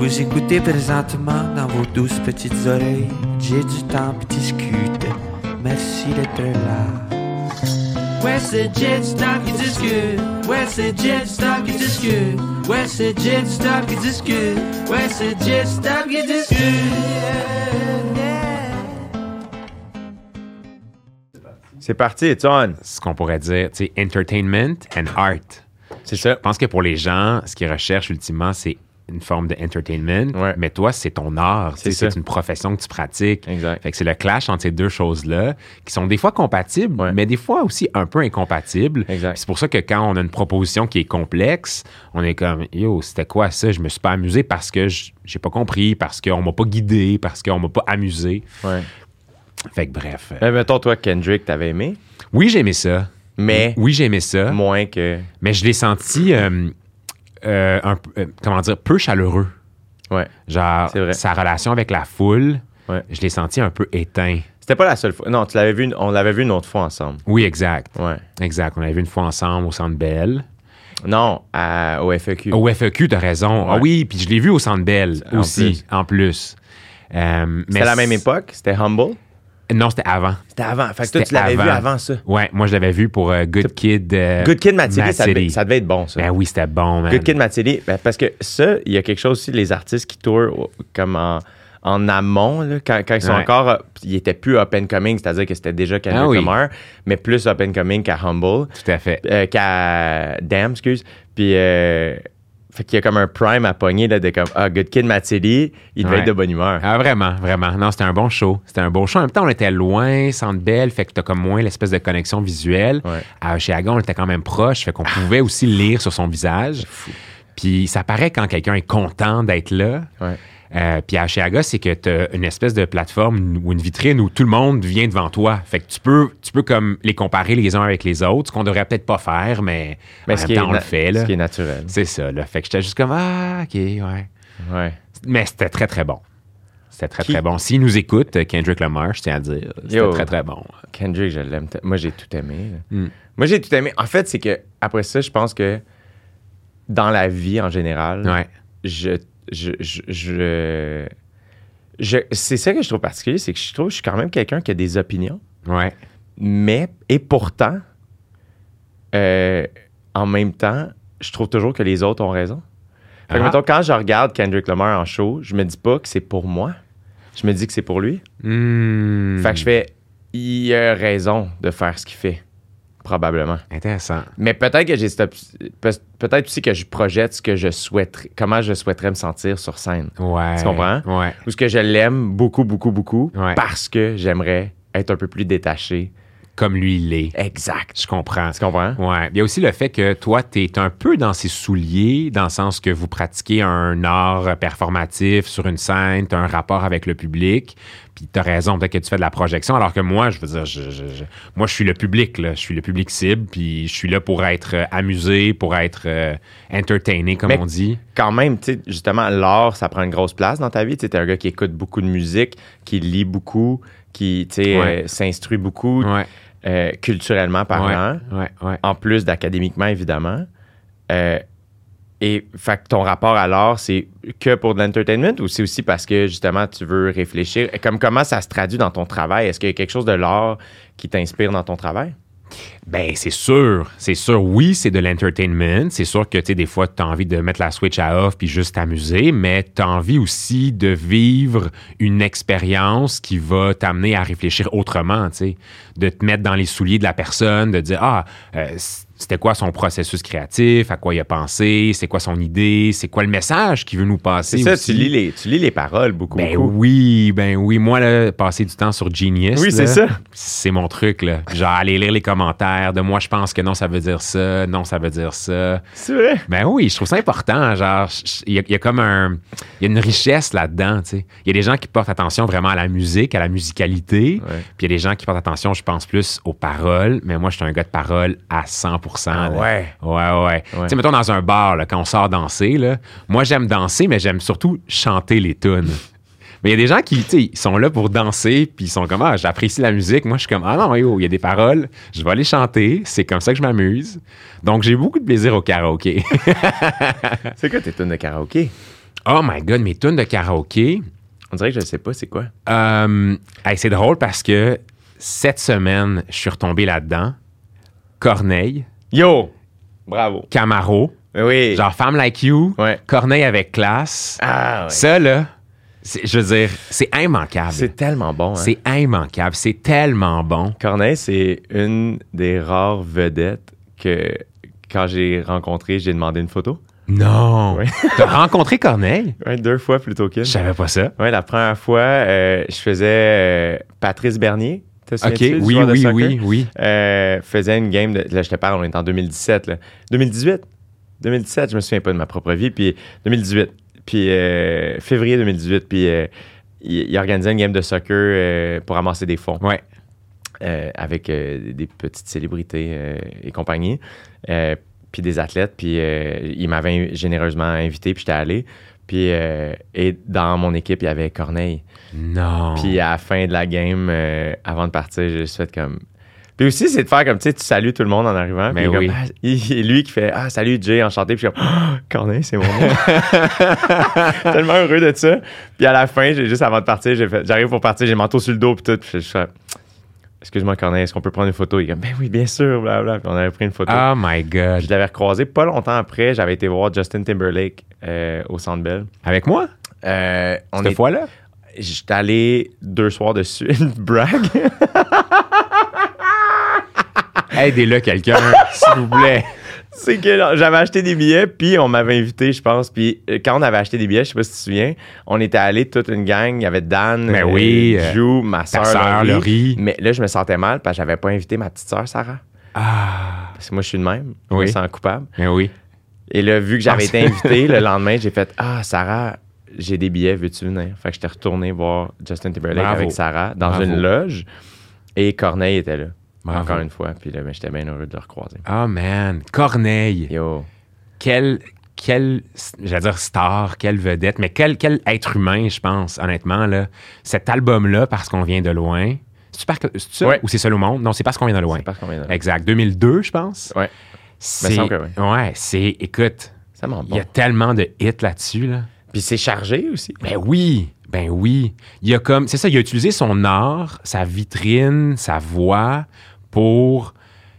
Vous écoutez présentement dans vos douces petites oreilles. J'ai du temps puis discute. Merci d'être là. Ouais, c'est Jet Stop qui discute. Ouais, c'est Jet Stop qui discute. Ouais, c'est Jet Stop qui discute. Ouais, c'est Jet Stop qui discute. C'est parti, it's on. Ce qu'on pourrait dire, tu sais, entertainment and art. C'est ça. Je pense que pour les gens, ce qu'ils recherchent ultimement, c'est une forme de entertainment. Ouais. Mais toi, c'est ton art. C'est une profession que tu pratiques. Exact. Fait que c'est le clash entre ces deux choses-là qui sont des fois compatibles, mais des fois aussi un peu incompatibles. Exact. C'est pour ça que quand on a une proposition qui est complexe, on est comme, yo, c'était quoi ça? Je me suis pas amusé parce que j'ai pas compris, parce qu'on m'a pas guidé, parce qu'on m'a pas amusé. Ouais. Fait que bref. Mais mettons, toi, Kendrick, t'avais aimé? Oui, j'ai aimé ça. Mais. Oui, j'ai aimé ça. Moins que. Mais je l'ai senti, peu chaleureux. Ouais. Genre, c'est vrai. sa relation avec la foule, Ouais. je l'ai senti un peu éteint. C'était pas la seule fois. Non, on l'avait vu une autre fois ensemble. Oui, exact. Ouais. Exact. On l'avait vu une fois ensemble au Centre Bell. Non, au FEQ. Au FEQ, t'as raison. Ouais. Ah oui, puis je l'ai vu au Centre Bell aussi, en plus. C'était la même époque? C'était Humble? Non, c'était avant. C'était avant. Fait que toi, tu l'avais vu avant ça. Ouais, moi, je l'avais vu pour Good Kid. Good Kid, Mad City, ça devait être bon, ça. Ben oui, c'était bon, man. Good Kid, Mad City, parce que ça, il y a quelque chose aussi, les artistes qui tournent comme en amont, là, quand ils sont encore. Ils étaient plus up and coming, c'est-à-dire que c'était déjà Kendrick Lamar, mais plus up and coming qu'à Humble. Tout à fait. Qu'à Damn, excuse. Puis. Fait qu'il y a comme un prime à pogner là, de comme Good Kid, Mad City, il devait être de bonne humeur. Ah, vraiment, vraiment. Non, c'était un bon show. C'était un beau show. En même temps, on était loin, Centre Bell, fait que t'as comme moins l'espèce de connexion visuelle. Ouais. Chez Aga, on était quand même proche, fait qu'on pouvait aussi lire sur son visage. Puis ça paraît quand quelqu'un est content d'être là. Ouais. Puis à Chiaga, c'est que tu as une espèce de plateforme ou une vitrine où tout le monde vient devant toi. Fait que tu peux comme les comparer les uns avec les autres, ce qu'on devrait peut-être pas faire, mais en même temps, on le fait. Là. Ce qui est naturel. C'est ça. Là. Fait que j'étais juste comme, OK, ouais. Mais c'était très, très bon. C'était très, très bon. S'il nous écoute, Kendrick Lamar, je tiens à dire, c'était très, très bon. Kendrick, je l'aime. Moi, j'ai tout aimé. Moi, j'ai tout aimé. En fait, c'est que après ça, je pense que dans la vie en général, c'est ça que je trouve particulier, c'est que je trouve que je suis quand même quelqu'un qui a des opinions. Ouais. Mais, et pourtant, en même temps, je trouve toujours que les autres ont raison. Fait que, mettons, quand je regarde Kendrick Lamar en show, je me dis pas que c'est pour moi. Je me dis que c'est pour lui. Fait que je fais, il a raison de faire ce qu'il fait. Probablement. Intéressant. Mais peut-être que peut-être aussi que je projette ce que je souhaiterais, comment je souhaiterais me sentir sur scène. Ouais. Tu comprends? Ouais. Ou ce que je l'aime beaucoup, beaucoup, beaucoup, Ouais. parce que j'aimerais être un peu plus détaché. Comme lui, il est. Exact. Je comprends. Tu comprends? Ouais. Il y a aussi le fait que toi, tu es un peu dans ses souliers, dans le sens que vous pratiquez un art performatif sur une scène, tu as un rapport avec le public, puis tu as raison, peut-être que tu fais de la projection, alors que moi, je veux dire, moi, je suis le public, là. Je suis le public cible, puis je suis là pour être amusé, pour être entertainé, comme on dit. Quand même, tu sais, justement, l'art, ça prend une grosse place dans ta vie. Tu sais, t'es un gars qui écoute beaucoup de musique, qui lit beaucoup, qui, tu sais, s'instruit beaucoup. Ouais. Culturellement parlant, en plus d'académiquement, évidemment. Et fait que ton rapport à l'art, c'est que pour de l'entertainment ou c'est aussi parce que, justement, tu veux réfléchir? Comment ça se traduit dans ton travail? Est-ce qu'il y a quelque chose de l'art qui t'inspire dans ton travail? Ben, c'est sûr. Oui, c'est de l'entertainment. C'est sûr que, tu sais, des fois, tu as envie de mettre la switch à off puis juste t'amuser, mais tu as envie aussi de vivre une expérience qui va t'amener à réfléchir autrement, tu sais. De te mettre dans les souliers de la personne, de dire, c'était quoi son processus créatif, à quoi il a pensé, c'est quoi son idée, c'est quoi le message qu'il veut nous passer. C'est ça, aussi. tu lis les paroles beaucoup. Ben oui. Moi, là, passer du temps sur Genius, oui, là, c'est ça. C'est mon truc, là. Genre, aller lire les commentaires de moi, je pense que non, ça veut dire ça, non, ça veut dire ça. C'est vrai? Ben oui, je trouve ça important. Genre, il y a comme il y a une richesse là-dedans, tu sais. Il y a des gens qui portent attention vraiment à la musique, à la musicalité. Ouais. Puis il y a des gens qui portent attention, je pense, plus aux paroles. Mais moi, je suis un gars de paroles à 100%. Ah ouais? Ouais. Tu sais, mettons dans un bar, là, quand on sort danser, là, moi, j'aime danser, mais j'aime surtout chanter les tunes. Mais il y a des gens qui, tu sais, ils sont là pour danser, puis ils sont comme, j'apprécie la musique. Moi, je suis comme, non, il y a des paroles, je vais aller chanter, c'est comme ça que je m'amuse. Donc, j'ai beaucoup de plaisir au karaoké. C'est quoi tes tunes de karaoké? Oh my God, mes tunes de karaoké. On dirait que je ne sais pas c'est quoi. C'est drôle parce que cette semaine, je suis retombé là-dedans. Corneille. Yo! Bravo. Camaro. Oui. Genre Femme Like You. Ouais. Corneille avec classe. Ah, ouais. Ça, là, je veux dire, c'est immanquable. C'est tellement bon. Hein? C'est immanquable. C'est tellement bon. Corneille, c'est une des rares vedettes que quand j'ai rencontré, j'ai demandé une photo. Non! Oui. T'as rencontré Corneille? Oui, 2 fois plutôt qu'une. Je savais pas ça. Oui, la première fois, je faisais Patrice Bernier. OK, oui. Faisait une game de... Là, je te parle, on est en 2017. Là. 2018, je me souviens pas de ma propre vie. Puis 2018. Puis février 2018. Puis il organisait une game de soccer pour ramasser des fonds. Ouais. Avec des petites célébrités et compagnie. Puis des athlètes. Puis il m'avait généreusement invité, puis j'étais allé. Puis et dans mon équipe, il y avait Corneille. Non. Puis à la fin de la game, avant de partir, j'ai juste fait comme... Puis aussi, c'est de faire comme, tu sais, tu salues tout le monde en arrivant. Mais puis oui. lui qui fait « Ah, salut Jay, enchanté. » Puis je suis comme « Corneille, c'est mon nom. » Tellement heureux de ça. Puis à la fin, juste avant de partir, j'arrive pour partir, j'ai le manteau sur le dos, puis tout. Puis je fais « Excuse-moi, Corneille, est-ce qu'on peut prendre une photo? » Il est comme « Ben oui, bien sûr. » Blablabla. Puis on avait pris une photo. Oh my God. Je l'avais recroisé pas longtemps après. J'avais été voir Justin Timberlake au Centre Bell. Avec moi? Cette fois-là? J'étais allé 2 soirs dessus. Brag. Aidez-le quelqu'un, s'il vous plaît. C'est que j'avais acheté des billets, puis on m'avait invité, je pense. Puis quand on avait acheté des billets, je sais pas si tu te souviens, on était allés toute une gang. Il y avait Dan, Jou, ma soeur Laurie. Mais là, je me sentais mal parce que j'avais pas invité ma petite soeur, Sarah. Ah. Parce que moi, je suis de même. Oui. Je me sens coupable. Mais oui. Et là, vu que j'avais été invité, le lendemain, j'ai fait « Ah, Sarah, j'ai des billets, veux-tu venir? » Fait que j'étais retourné voir Justin Timberlake avec Sarah dans une loge. Et Corneille était là. Bravo. Encore une fois. Puis là, j'étais bien heureux de le recroiser. Oh man, Corneille. Yo. Quel j'allais dire star, quelle vedette, mais quel être humain, je pense, honnêtement, là. Cet album-là, Parce qu'on vient de loin. C'est ça? Ouais. Ou c'est Seul au monde? Non, c'est Parce qu'on vient de loin. C'est Parce qu'on vient de loin. Exact. 2002, je pense. Ouais. C'est, me semble que oui. Ouais, c'est... Écoute, ça m'en il y a tellement de hits là-dessus, là. Puis c'est chargé aussi. Ben oui. Il y a comme... C'est ça, il a utilisé son art, sa vitrine, sa voix pour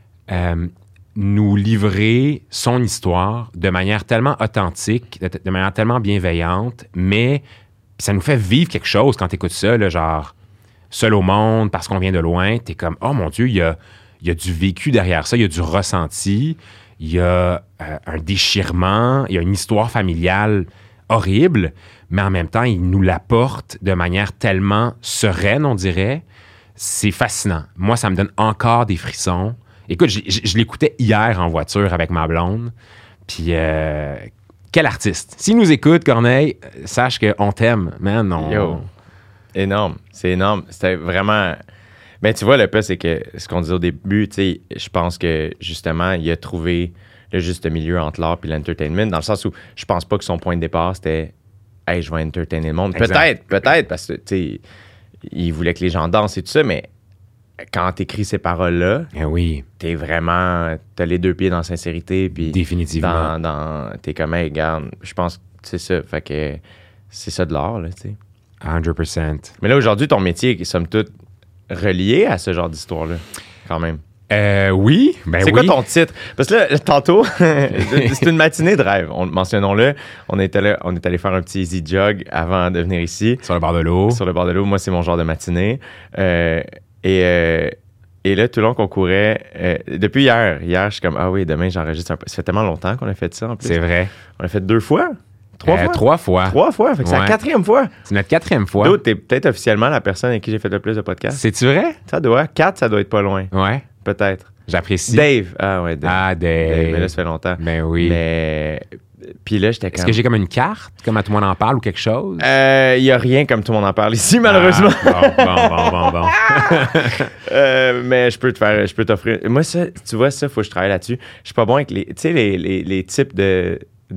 nous livrer son histoire de manière tellement authentique, de manière tellement bienveillante, mais ça nous fait vivre quelque chose quand t'écoutes ça, là, genre Seul au monde, Parce qu'on vient de loin, t'es comme, oh mon Dieu, il y a du vécu derrière ça, il y a du ressenti, il y a un déchirement, il y a une histoire familiale horrible, mais en même temps, il nous l'apporte de manière tellement sereine, on dirait. C'est fascinant. Moi, ça me donne encore des frissons. Écoute, je l'écoutais hier en voiture avec ma blonde. Puis, quel artiste. S'il nous écoute, Corneille, sache qu'on t'aime, man. Yo, énorme. C'est énorme. C'était vraiment... Ben, tu vois, le plus, c'est que ce qu'on disait au début, tu sais, je pense que, justement, il a trouvé le juste milieu entre l'art et l'entertainment, dans le sens où je pense pas que son point de départ, c'était « Hey, je vais entertainer le monde. » Peut-être, parce que, tu sais, il voulait que les gens dansent et tout ça, mais quand t'écris ces paroles-là, oui. T'es vraiment... T'as les 2 pieds dans la sincérité, puis... Définitivement. T'es comme, hey, regarde, je pense que c'est ça. Fait que c'est ça de l'art, là, tu sais. 100%. Mais là, aujourd'hui, ton métier est, somme toute, relié à ce genre d'histoire-là, quand même. Oui, ben c'est quoi ton titre? Parce que là, tantôt, c'est une matinée de rêve. Mentionnons-le. On est allé faire un petit easy jog avant de venir ici. Sur le bord de l'eau. Sur le bord de l'eau. Moi, c'est mon genre de matinée. Et là, tout le long qu'on courait, depuis hier, je suis comme, ah oui, demain, j'enregistre un peu. Ça fait tellement longtemps qu'on a fait ça, en plus. C'est vrai. On l'a fait 2 fois? 3 fois? 3 fois. 3 fois. Fait que c'est la 4e fois. C'est notre 4e fois. D'autres, t'es peut-être officiellement la personne avec qui j'ai fait le plus de podcasts. C'est-tu vrai? Ça doit. 4, ça doit être pas loin. Ouais. Peut-être. J'apprécie. Dave. Ah ouais, Dave. Ah, Dave. Mais là, ça fait longtemps. Ben oui. Mais... Puis là, j'étais comme... Est-ce que j'ai comme une carte, comme à tout le monde en parle ou quelque chose? Il y a rien comme tout le monde en parle ici, malheureusement. Bon. Mais je peux t'offrir... Moi, ça, tu vois, ça, faut que je travaille là-dessus. Je suis pas bon avec les... Tu sais, les types de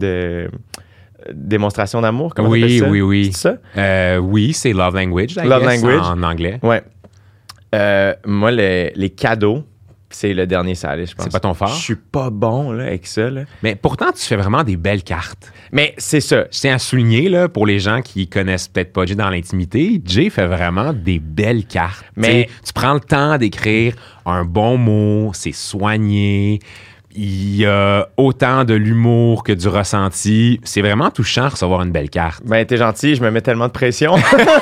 démonstration d'amour, comment on appelle ça? Oui. C'est ça? Oui, c'est Love Language, Love Language. en anglais. Ouais. Moi, les cadeaux, c'est le dernier salé, je pense. C'est pas ton fort? Je suis pas bon là, avec ça. Là. Mais pourtant, tu fais vraiment des belles cartes. Mais c'est ça. Je tiens à souligner, là, pour les gens qui connaissent peut-être pas Jay dans l'intimité, Jay fait vraiment des belles cartes. Mais tu prends le temps d'écrire un bon mot, c'est soigné. Il y a autant de l'humour que du ressenti. C'est vraiment touchant de recevoir une belle carte. Ben, t'es gentil, je me mets tellement de pression.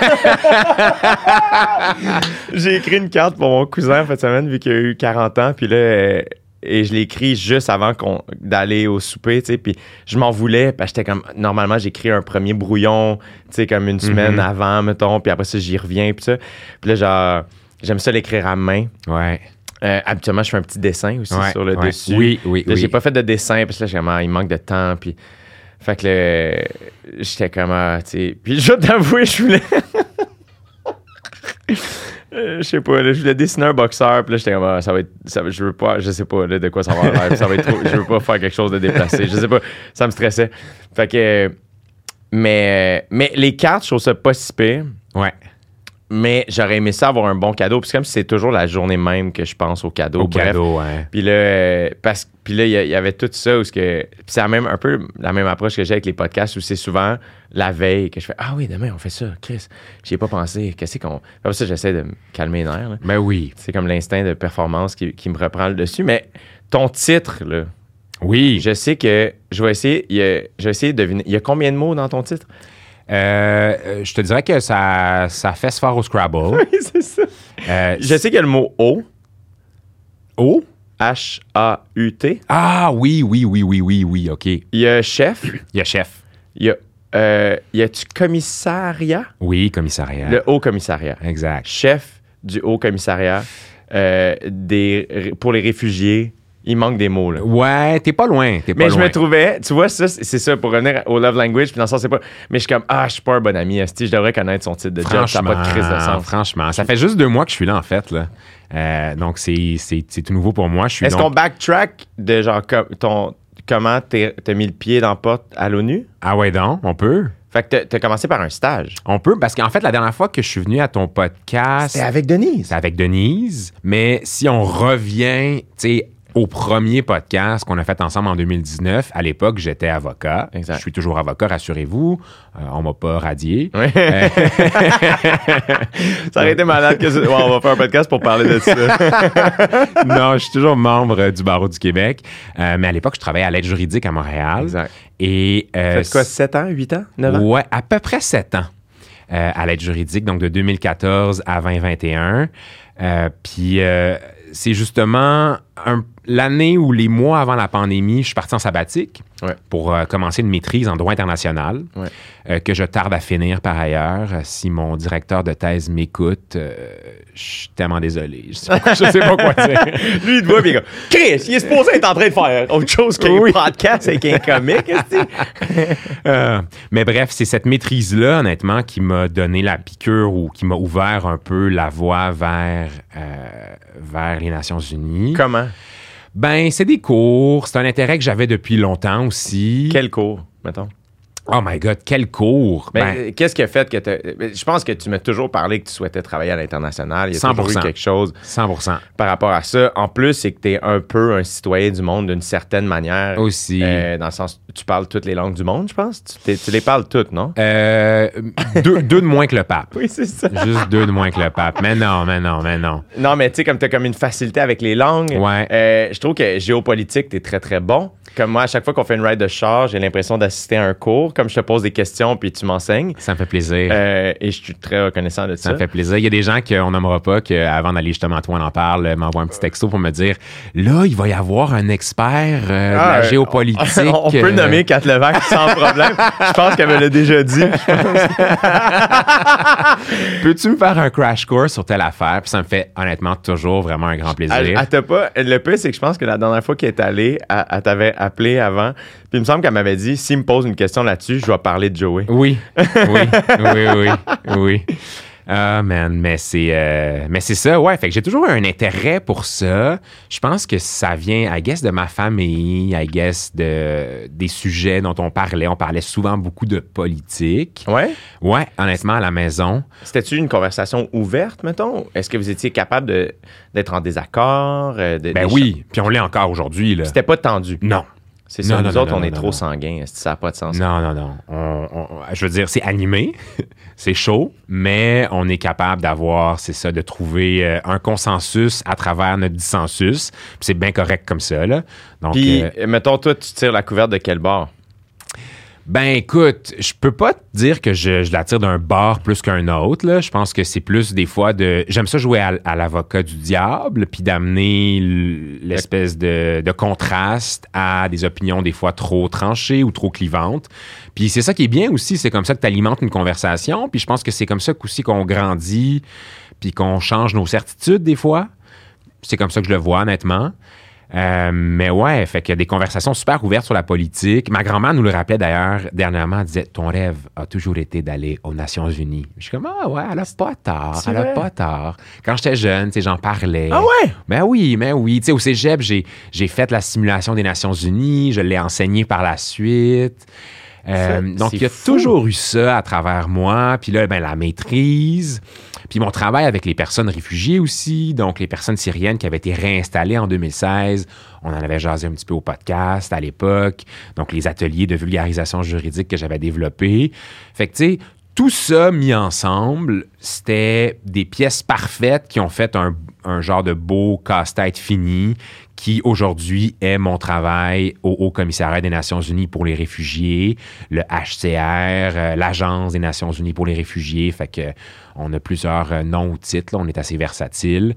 J'ai écrit une carte pour mon cousin en fin de semaine, vu qu'il a eu 40 ans, puis là, et je l'ai écrit juste avant d'aller au souper, tu sais, puis je m'en voulais, parce que j'étais comme, normalement, j'écris un premier brouillon, tu sais, comme une semaine avant, mettons, puis après ça, j'y reviens, puis ça. Puis là, genre, j'aime ça l'écrire à main. Ouais. Habituellement, je fais un petit dessin aussi sur le dessus. Oui. Là, j'ai pas fait de dessin parce que là, j'ai il manque de temps. Puis, fait que là, j'étais comme, tu sais. Puis, je vais t'avouer, je voulais. Je sais pas, là, je voulais dessiner un boxeur. Puis là, j'étais comme, je veux pas, je sais pas là, de quoi ça va l'air. Ça va être trop, je veux pas faire quelque chose de déplacé. Je sais pas, ça me stressait. Fait que, mais les cartes, je trouve ça pas si pire. Ouais. Mais j'aurais aimé ça avoir un bon cadeau. Puis c'est comme si c'est toujours la journée même que je pense au cadeau. Au cadeau, ouais. Puis là, il y avait tout ça. Puis c'est un peu la même approche que j'ai avec les podcasts où c'est souvent la veille que je fais « Ah oui, demain, on fait ça. Chris, j'y ai pas pensé. Qu'est-ce qu'on... » Comme ça, j'essaie de me calmer les nerfs. Là. Ben oui. C'est comme l'instinct de performance qui me reprend le dessus. Mais ton titre, là... Oui. Je sais que... Je vais essayer de deviner. Il y a combien de mots dans ton titre? Je te dirais que ça fait se faire au Scrabble. Oui, c'est ça. Je sais qu'il y a le mot « O ». O? H-A-U-T. Ah oui, OK. Il y a chef. Il y a chef. Il y a-tu commissariat? Oui, commissariat. Le haut commissariat. Exact. Chef du haut commissariat pour les réfugiés. Il manque des mots, là. Ouais, t'es pas loin. Mais je me trouvais, tu vois, ça, c'est ça, pour revenir au love language, puis dans le sens, c'est pas. Mais je suis comme, je suis pas un bon ami, esti, je devrais connaître son titre de job, ça n'a pas de crise de sens. Franchement, ça fait juste 2 mois que je suis là, en fait, là. Donc, c'est tout nouveau pour moi. Est-ce qu'on backtrack de genre, comment t'as mis le pied dans la porte à l'ONU? Ah ouais, donc, on peut. Fait que t'as commencé par un stage. On peut, parce qu'en fait, la dernière fois que je suis venu à ton podcast... C'était avec Denise. C'est avec Denise, mais si on revient, tu sais, au premier podcast qu'on a fait ensemble en 2019, à l'époque, j'étais avocat. Exact. Je suis toujours avocat, rassurez-vous. On m'a pas radié. Oui. Ça aurait été malade que on va faire un podcast pour parler de ça. Non, je suis toujours membre du Barreau du Québec. Mais à l'époque, je travaillais à l'aide juridique à Montréal. Exact. Et, fait quoi, 7 ans, 8 ans, 9 ans? Ouais, à peu près 7 ans à l'aide juridique, donc de 2014 à 2021. Puis c'est justement l'année ou les mois avant la pandémie, je suis parti en sabbatique pour commencer une maîtrise en droit international que je tarde à finir par ailleurs. Si mon directeur de thèse m'écoute, je suis tellement désolé. Je sais pas quoi dire. Lui, il te voit bien comme Chris, il est supposé être en train de faire autre chose qu'un podcast avec un comique. Mais bref, c'est cette maîtrise-là, honnêtement, qui m'a donné la piqûre ou qui m'a ouvert un peu la voie vers les Nations Unies. Comment? Ben, c'est des cours. C'est un intérêt que j'avais depuis longtemps aussi. Quel cours, mettons? Oh my God, quel cours! Qu'est-ce qui a fait que je pense que tu m'as toujours parlé que tu souhaitais travailler à l'international. Il y a 100%. toujours eu quelque chose 100%. par rapport à ça. En plus, c'est que tu es un peu un citoyen du monde d'une certaine manière. Aussi. Dans le sens, tu parles toutes les langues du monde, je pense. Tu les parles toutes, non? 2 de moins que le pape. Oui, c'est ça. Juste 2 de moins que le pape. Mais non. Non, mais tu sais, comme tu as comme une facilité avec les langues, je trouve que géopolitique, tu es très, très bon. Comme moi, à chaque fois qu'on fait une ride de char, j'ai l'impression d'assister à un cours. Comme je te pose des questions puis tu m'enseignes. Ça me fait plaisir. Et je suis très reconnaissant de ça. Ça me fait plaisir. Il y a des gens qu'on nommera pas, qu'avant d'aller justement, toi, on en parle, m'envoient un petit texto pour me dire là, il va y avoir un expert de la géopolitique. On peut nommer Kat Levac sans problème. Je pense qu'elle me l'a déjà dit. Peux-tu me faire un crash course sur telle affaire? Puis ça me fait honnêtement toujours vraiment un grand plaisir. Elle t'a pas. Le pire, c'est que je pense que la dernière fois qu'elle est allée, elle t'avait appelé avant. Puis il me semble qu'elle m'avait dit s'il me pose une question là-dessus, je vais parler de Joey. Oui. Ah, man, mais c'est ça, ouais. Fait que j'ai toujours eu un intérêt pour ça. Je pense que ça vient, I guess, de ma famille, I guess, des sujets dont on parlait. On parlait souvent beaucoup de politique. Ouais? Ouais, honnêtement, à la maison. C'était-tu une conversation ouverte, mettons? Est-ce que vous étiez capable d'être en désaccord? Ben oui, puis on l'est encore aujourd'hui, là. C'était pas tendu? Non. C'est ça, nous autres, on est trop sanguins. Ça n'a pas de sens. Non. Je veux dire, c'est animé, c'est chaud, mais on est capable d'avoir, c'est ça, de trouver un consensus à travers notre dissensus. Puis c'est bien correct comme ça, là. Donc, puis, mettons, toi, tu tires la couverte de quel bord? Ben écoute, je peux pas te dire que je la tire d'un bord plus qu'un autre, là. Je pense que c'est plus des fois j'aime ça jouer à l'avocat du diable, puis d'amener l'espèce de contraste à des opinions des fois trop tranchées ou trop clivantes. Puis c'est ça qui est bien aussi, c'est comme ça que tu alimentes une conversation, puis je pense que c'est comme ça aussi qu'on grandit, puis qu'on change nos certitudes des fois. C'est comme ça que je le vois, honnêtement. Mais ouais, fait qu'il y a des conversations super ouvertes sur la politique. Ma grand-mère nous le rappelait d'ailleurs dernièrement, elle disait « Ton rêve a toujours été d'aller aux Nations Unies. » Je suis comme « Ah ouais, elle a pas tort. » Quand j'étais jeune, tu sais, j'en parlais. Ah ouais? Ben oui. Tu sais, au cégep, j'ai fait la simulation des Nations Unies, je l'ai enseigné par la suite. Donc, il y a toujours eu ça à travers moi. Puis là, ben, la maîtrise. Puis mon travail avec les personnes réfugiées aussi, donc les personnes syriennes qui avaient été réinstallées en 2016. On en avait jasé un petit peu au podcast à l'époque. Donc, les ateliers de vulgarisation juridique que j'avais développés. Fait que, tu sais, tout ça mis ensemble, c'était des pièces parfaites qui ont fait un genre de beau casse-tête fini qui, aujourd'hui, est mon travail au Haut-Commissariat des Nations Unies pour les réfugiés, le HCR, l'Agence des Nations Unies pour les réfugiés. Fait que on a plusieurs noms ou titres. Là, on est assez versatile.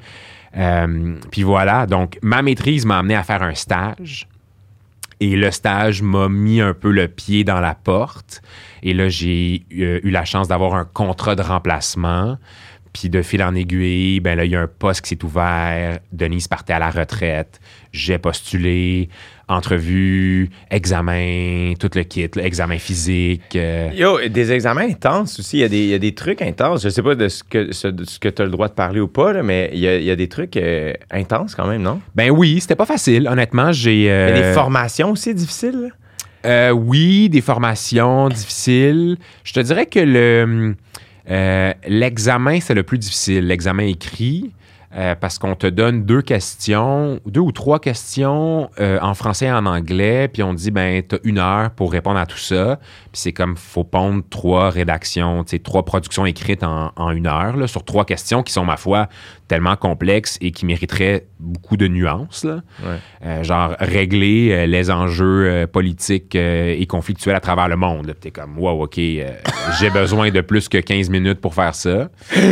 Puis voilà. Donc, ma maîtrise m'a amené à faire un stage. Et le stage m'a mis un peu le pied dans la porte. Et là, j'ai eu la chance d'avoir un contrat de remplacement. Puis de fil en aiguille, ben là, il y a un poste qui s'est ouvert. Denise partait à la retraite. J'ai postulé, entrevue, examen, tout le kit, là, examen physique. Yo, des examens intenses aussi. Il y a des trucs intenses. Je sais pas de ce que tu as le droit de parler ou pas, là, mais il y a des trucs intenses quand même, non? Ben oui, c'était pas facile. Honnêtement, Il y a des formations aussi difficiles? Oui, des formations difficiles. Je te dirais que l'examen, c'est le plus difficile. L'examen écrit, parce qu'on te donne 2 ou 3 questions en français et en anglais, puis on te dit, ben, t'as 1 heure pour répondre à tout ça. Puis c'est comme, faut pondre 3 rédactions, 3 productions écrites en 1 heure, là, sur 3 questions qui sont, ma foi, tellement complexes et qui mériteraient beaucoup de nuances, là. Ouais. Genre, régler les enjeux politiques et conflictuels à travers le monde. T'es comme, wow, OK, j'ai besoin de plus que 15 minutes pour faire ça.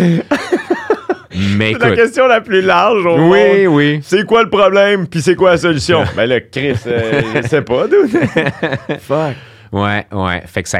Mais c'est la question la plus large au monde. Oui. C'est quoi le problème, puis c'est quoi la solution? Ben là, Chris, je sais pas, dude. Fuck. Ouais. Fait que ça a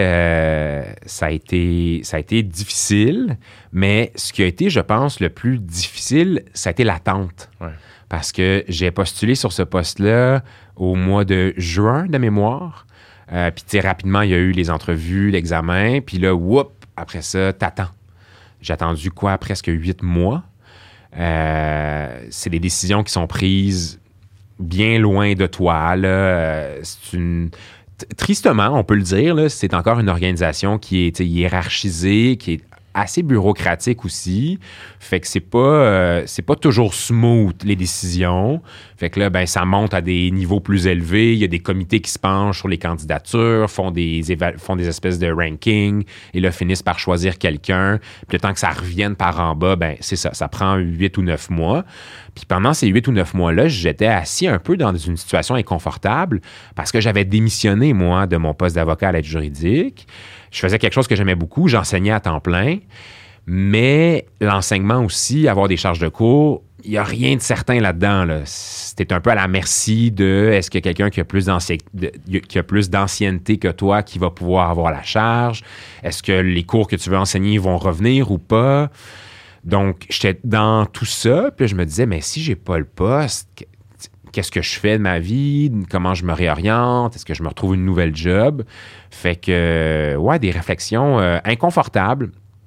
été difficile, mais ce qui a été, je pense, le plus difficile, ça a été l'attente. Ouais. Parce que j'ai postulé sur ce poste-là au mois de juin de mémoire. Puis, tu sais, rapidement, il y a eu les entrevues, l'examen. Puis là, après ça, t'attends. J'ai attendu, presque 8 mois. C'est des décisions qui sont prises bien loin de toi, là. Tristement, on peut le dire, là, c'est encore une organisation qui est hiérarchisée, qui est assez bureaucratique aussi. Fait que c'est pas toujours smooth, les décisions. Fait que là, ben, ça monte à des niveaux plus élevés. Il y a des comités qui se penchent sur les candidatures, font des espèces de rankings et là, finissent par choisir quelqu'un. Puis le temps que ça revienne par en bas, ben, c'est ça. Ça prend 8 ou 9 mois. Puis pendant ces 8 ou 9 mois-là, j'étais assis un peu dans une situation inconfortable parce que j'avais démissionné, moi, de mon poste d'avocat à l'aide juridique. Je faisais quelque chose que j'aimais beaucoup, j'enseignais à temps plein, mais l'enseignement aussi, avoir des charges de cours, il n'y a rien de certain là-dedans. Là. C'était un peu à la merci de est-ce que quelqu'un qui a plus d'ancienneté que toi qui va pouvoir avoir la charge? Est-ce que les cours que tu veux enseigner vont revenir ou pas? Donc, j'étais dans tout ça, puis je me disais, mais si j'ai pas le poste, qu'est-ce que je fais de ma vie? Comment je me réoriente? Est-ce que je me retrouve une nouvelle job? Fait que, des réflexions inconfortables.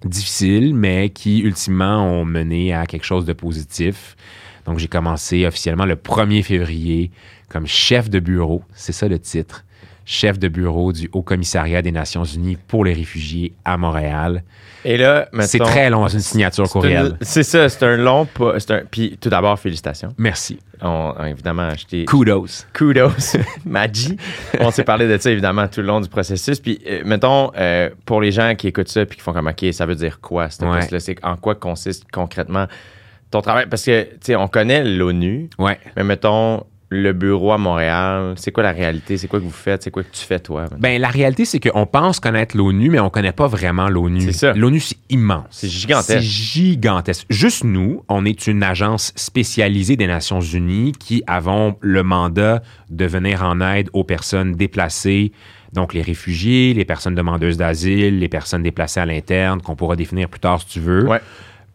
difficiles, mais qui, ultimement, ont mené à quelque chose de positif. Donc, j'ai commencé officiellement le 1er février comme chef de bureau, c'est ça le titre, chef de bureau du Haut-Commissariat des Nations Unies pour les réfugiés à Montréal. Et là, mettons, c'est très long, c'est une signature courriel. C'est ça, c'est un long... Puis tout d'abord, félicitations. Merci. Évidemment, Kudos. Maggie. On s'est parlé de ça, évidemment, tout le long du processus. Puis, mettons, pour les gens qui écoutent ça puis qui font comme, OK, ça veut dire quoi, ce poste-là? C'est en quoi consiste concrètement ton travail? Parce que, tu sais, on connaît l'ONU, mais mettons... Le bureau à Montréal, c'est quoi la réalité? C'est quoi que vous faites? C'est quoi que tu fais, toi? Ben, la réalité, c'est qu'on pense connaître l'ONU, mais on ne connaît pas vraiment l'ONU. C'est ça. L'ONU, c'est immense. C'est gigantesque. C'est gigantesque. Juste nous, on est une agence spécialisée des Nations Unies qui avons le mandat de venir en aide aux personnes déplacées, donc les réfugiés, les personnes demandeuses d'asile, les personnes déplacées à l'interne, qu'on pourra définir plus tard si tu veux. Ouais.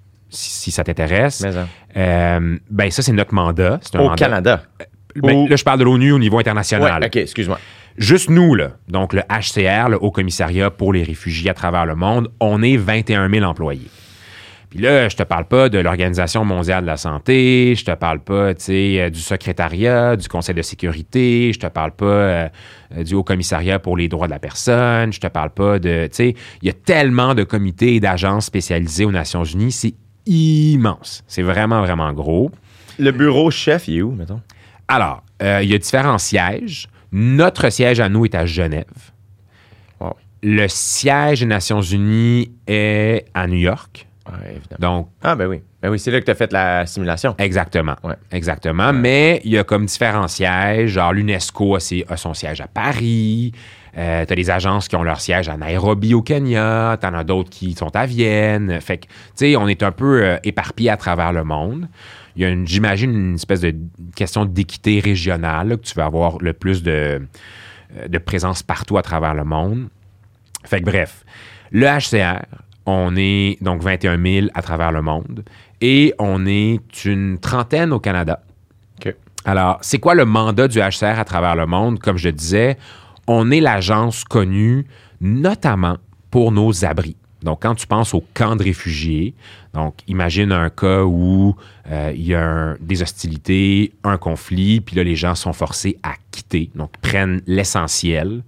Si ça t'intéresse. Ben, ça, c'est notre mandat. C'est un au mandat. Canada. Là, je parle de l'ONU au niveau international. Ouais, OK, excuse-moi. Juste nous, là, donc le HCR, le Haut-Commissariat pour les réfugiés à travers le monde, on est 21 000 employés. Puis là, je te parle pas de l'Organisation mondiale de la santé, je te parle pas, tu sais, du secrétariat, du Conseil de sécurité, je te parle pas du Haut-Commissariat pour les droits de la personne, je te parle pas de, tu sais, il y a tellement de comités et d'agences spécialisées aux Nations Unies, c'est immense. C'est vraiment, vraiment gros. Le bureau chef, il est où, mettons? Alors, il y a différents sièges. Notre siège à nous est à Genève. Wow. Le siège des Nations Unies est à New York. Ouais, évidemment. Donc, ben oui. Ben oui, c'est là que tu as fait la simulation. Exactement. Ouais. Exactement. Ouais. Mais il y a comme différents sièges. Genre, l'UNESCO a son siège à Paris. Tu as des agences qui ont leur siège à Nairobi, au Kenya. Tu en as d'autres qui sont à Vienne. Fait que, tu sais, on est un peu éparpillés à travers le monde. Il y a, j'imagine, une espèce de question d'équité régionale, là, que tu vas avoir le plus de présence partout à travers le monde. Fait que bref, le HCR, on est donc 21 000 à travers le monde et on est une trentaine au Canada. Okay. Alors, c'est quoi le mandat du HCR à travers le monde? Comme je disais, on est l'agence connue notamment pour nos abris. Donc, quand tu penses au camp de réfugiés, donc imagine un cas où il y a des hostilités, un conflit, puis là, les gens sont forcés à quitter, donc prennent l'essentiel,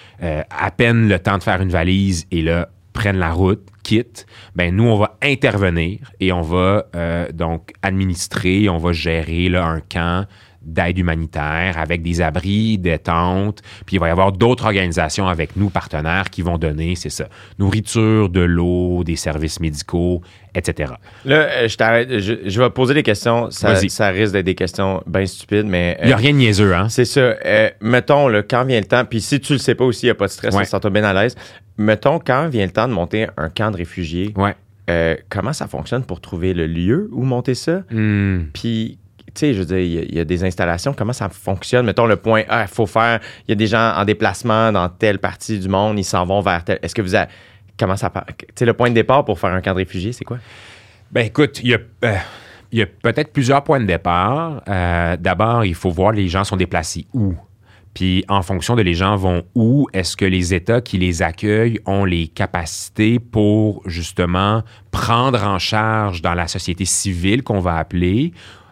à peine le temps de faire une valise et là, prennent la route, quittent. Bien, nous, on va intervenir et on va donc administrer, on va gérer là, un camp d'aide humanitaire avec des abris, des tentes. Puis il va y avoir d'autres organisations avec nous, partenaires, qui vont donner, c'est ça, nourriture, de l'eau, des services médicaux, etc. Là, je t'arrête. Je vais poser des questions. Ça risque d'être des questions bien stupides, mais... il n'y a rien de niaiseux, hein? C'est ça. Mettons, là, quand vient le temps, puis si tu le sais pas aussi, il n'y a pas de stress, on s'entend bien à l'aise. Mettons, quand vient le temps de monter un camp de réfugiés, comment ça fonctionne pour trouver le lieu où monter ça? Puis... Tu sais, je veux dire, il y a des installations. Comment ça fonctionne? Mettons le point A, il faut faire... Il y a des gens en déplacement dans telle partie du monde, ils s'en vont vers tel... Est-ce que vous avez... Comment ça... Tu sais, le point de départ pour faire un camp de réfugiés, c'est quoi? Ben écoute, il y a peut-être plusieurs points de départ. D'abord, il faut voir les gens sont déplacés où. Puis, en fonction de les gens vont où, est-ce que les États qui les accueillent ont les capacités pour, justement, prendre en charge dans la société civile qu'on va appeler...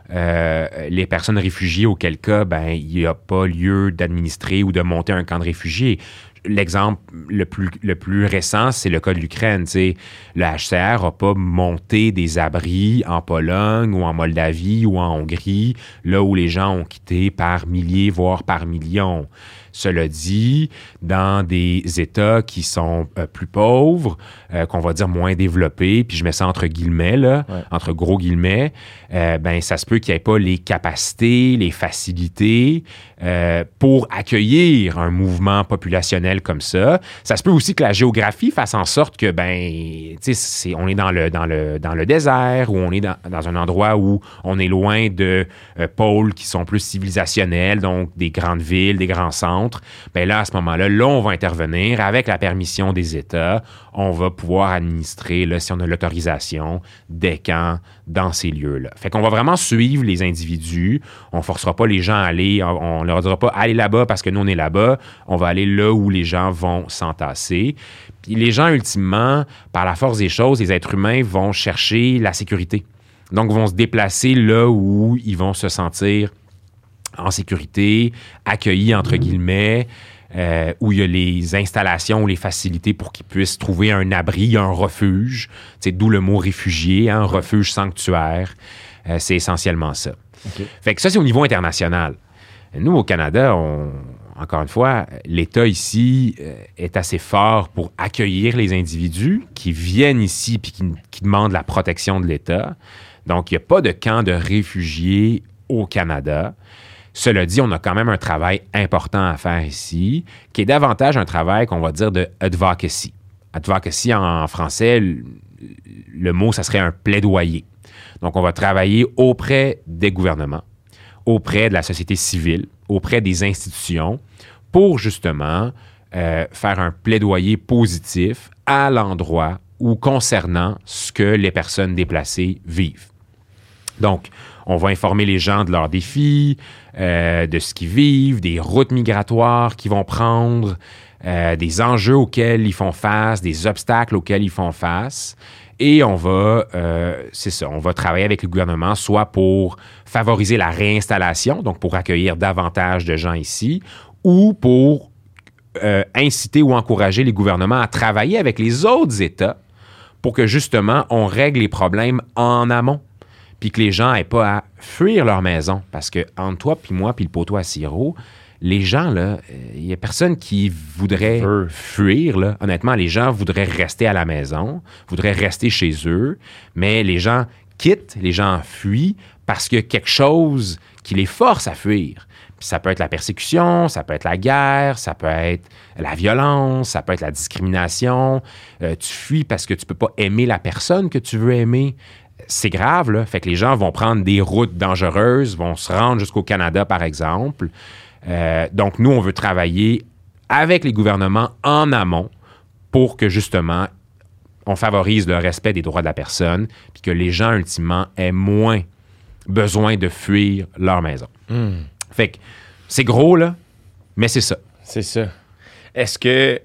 les personnes réfugiées, auquel cas, ben, il n'y a pas lieu d'administrer ou de monter un camp de réfugiés. L'exemple le plus récent, c'est le cas de l'Ukraine. T'sais. Le HCR n'a pas monté des abris en Pologne ou en Moldavie ou en Hongrie, là où les gens ont quitté par milliers, voire par millions. Cela dit, dans des États qui sont plus pauvres, qu'on va dire moins développés, puis je mets ça entre guillemets, là, entre gros guillemets, ben ça se peut qu'il n'y ait pas les capacités, les facilités pour accueillir un mouvement populationnel comme ça. Ça se peut aussi que la géographie fasse en sorte que, ben, tu sais, on est dans le désert ou on est dans un endroit où on est loin de pôles qui sont plus civilisationnels, donc des grandes villes, des grands centres. rentrent, bien là, à ce moment-là, on va intervenir avec la permission des États. On va pouvoir administrer, là, si on a l'autorisation, des camps dans ces lieux-là. Fait qu'on va vraiment suivre les individus. On ne forcera pas les gens à aller, on ne leur dira pas « allez là-bas parce que nous, on est là-bas ». On va aller là où les gens vont s'entasser. Puis les gens, ultimement, par la force des choses, les êtres humains vont chercher la sécurité. Donc, vont se déplacer là où ils vont se sentir en sécurité, accueillis, entre guillemets, où il y a les installations ou les facilités pour qu'ils puissent trouver un abri, un refuge. C'est d'où le mot réfugié, un refuge sanctuaire. C'est essentiellement ça. Okay. Fait que ça, c'est au niveau international. Nous, au Canada, encore une fois, l'État ici est assez fort pour accueillir les individus qui viennent ici et qui demandent la protection de l'État. Donc, il n'y a pas de camp de réfugiés au Canada. Cela dit, on a quand même un travail important à faire ici, qui est davantage un travail qu'on va dire de advocacy. Advocacy en français, le mot, ça serait un plaidoyer. Donc, on va travailler auprès des gouvernements, auprès de la société civile, auprès des institutions, pour justement faire un plaidoyer positif à l'endroit ou concernant ce que les personnes déplacées vivent. Donc, on va informer les gens de leurs défis, de ce qu'ils vivent, des routes migratoires qu'ils vont prendre, des enjeux auxquels ils font face, des obstacles auxquels ils font face. Et on va, on va travailler avec le gouvernement, soit pour favoriser la réinstallation, donc pour accueillir davantage de gens ici, ou pour inciter ou encourager les gouvernements à travailler avec les autres États pour que, justement, on règle les problèmes en amont, puis que les gens n'aient pas à fuir leur maison. Parce que entre toi, puis moi, puis le poteau à sirop, les gens, là, il n'y a personne qui voudrait fuir, là. Honnêtement, les gens voudraient rester à la maison, voudraient rester chez eux, mais les gens quittent, les gens fuient parce qu'il y a quelque chose qui les force à fuir. Puis ça peut être la persécution, ça peut être la guerre, ça peut être la violence, ça peut être la discrimination. Tu fuis parce que tu ne peux pas aimer la personne que tu veux aimer. C'est grave, là. Fait que les gens vont prendre des routes dangereuses, vont se rendre jusqu'au Canada, par exemple. Donc, nous, on veut travailler avec les gouvernements en amont pour que, justement, on favorise le respect des droits de la personne puis que les gens, ultimement, aient moins besoin de fuir leur maison. Fait que c'est gros, là, mais c'est ça. C'est ça. Est-ce que,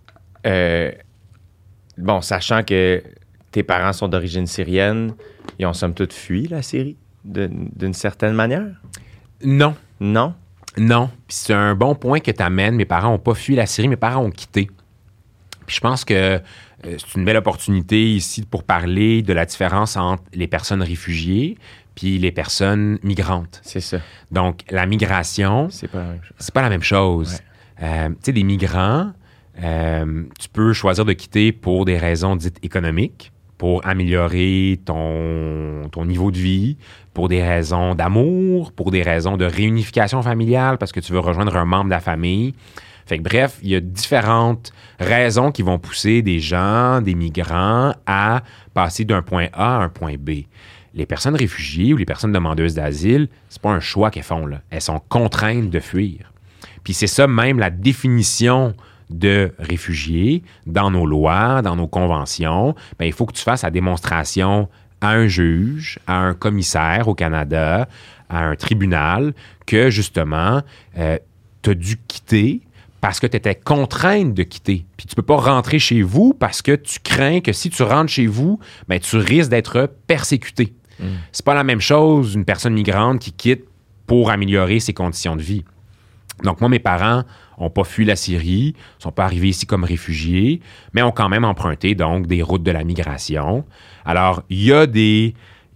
sachant que tes parents sont d'origine syrienne, ils ont somme toute fui la Syrie, d'une certaine manière? Non. Non? Non. Puis c'est un bon point que tu amènes. Mes parents n'ont pas fui la Syrie, mes parents ont quitté. Puis je pense que c'est une belle opportunité ici pour parler de la différence entre les personnes réfugiées puis les personnes migrantes. C'est ça. Donc, la migration, c'est pas la même chose. Ouais. Tu sais, des migrants, tu peux choisir de quitter pour des raisons dites économiques, pour améliorer ton niveau de vie, pour des raisons d'amour, pour des raisons de réunification familiale, parce que tu veux rejoindre un membre de la famille. Fait que bref, il y a différentes raisons qui vont pousser des gens, des migrants, à passer d'un point A à un point B. Les personnes réfugiées ou les personnes demandeuses d'asile, c'est pas un choix qu'elles font, là. Elles sont contraintes de fuir. Puis c'est ça même la définition de réfugiés dans nos lois, dans nos conventions. Bien, il faut que tu fasses la démonstration à un juge, à un commissaire au Canada, à un tribunal, que justement, tu as dû quitter parce que tu étais contrainte de quitter. Puis tu peux pas rentrer chez vous parce que tu crains que si tu rentres chez vous, bien, tu risques d'être persécuté. C'est pas la même chose une personne migrante qui quitte pour améliorer ses conditions de vie. Donc, moi, mes parents n'ont pas fui la Syrie, ne sont pas arrivés ici comme réfugiés, mais ont quand même emprunté, donc, des routes de la migration. Alors, il y a des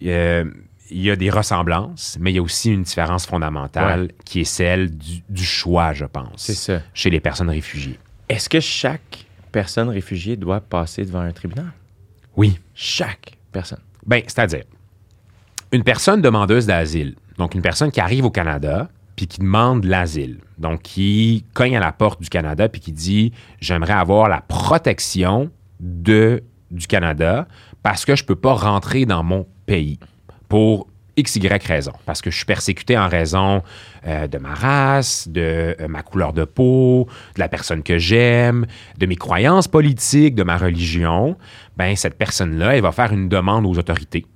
ressemblances, mais il y a aussi une différence fondamentale qui est celle du choix, je pense. C'est ça. Chez les personnes réfugiées. Est-ce que chaque personne réfugiée doit passer devant un tribunal? Oui. Chaque personne? Bien, c'est-à-dire, une personne demandeuse d'asile, donc une personne qui arrive au Canada puis qui demande l'asile, donc qui cogne à la porte du Canada puis qui dit « J'aimerais avoir la protection du Canada parce que je ne peux pas rentrer dans mon pays pour XY raison. Parce que je suis persécuté en raison de ma race, de ma couleur de peau, de la personne que j'aime, de mes croyances politiques, de ma religion. Bien, cette personne-là, elle va faire une demande aux autorités.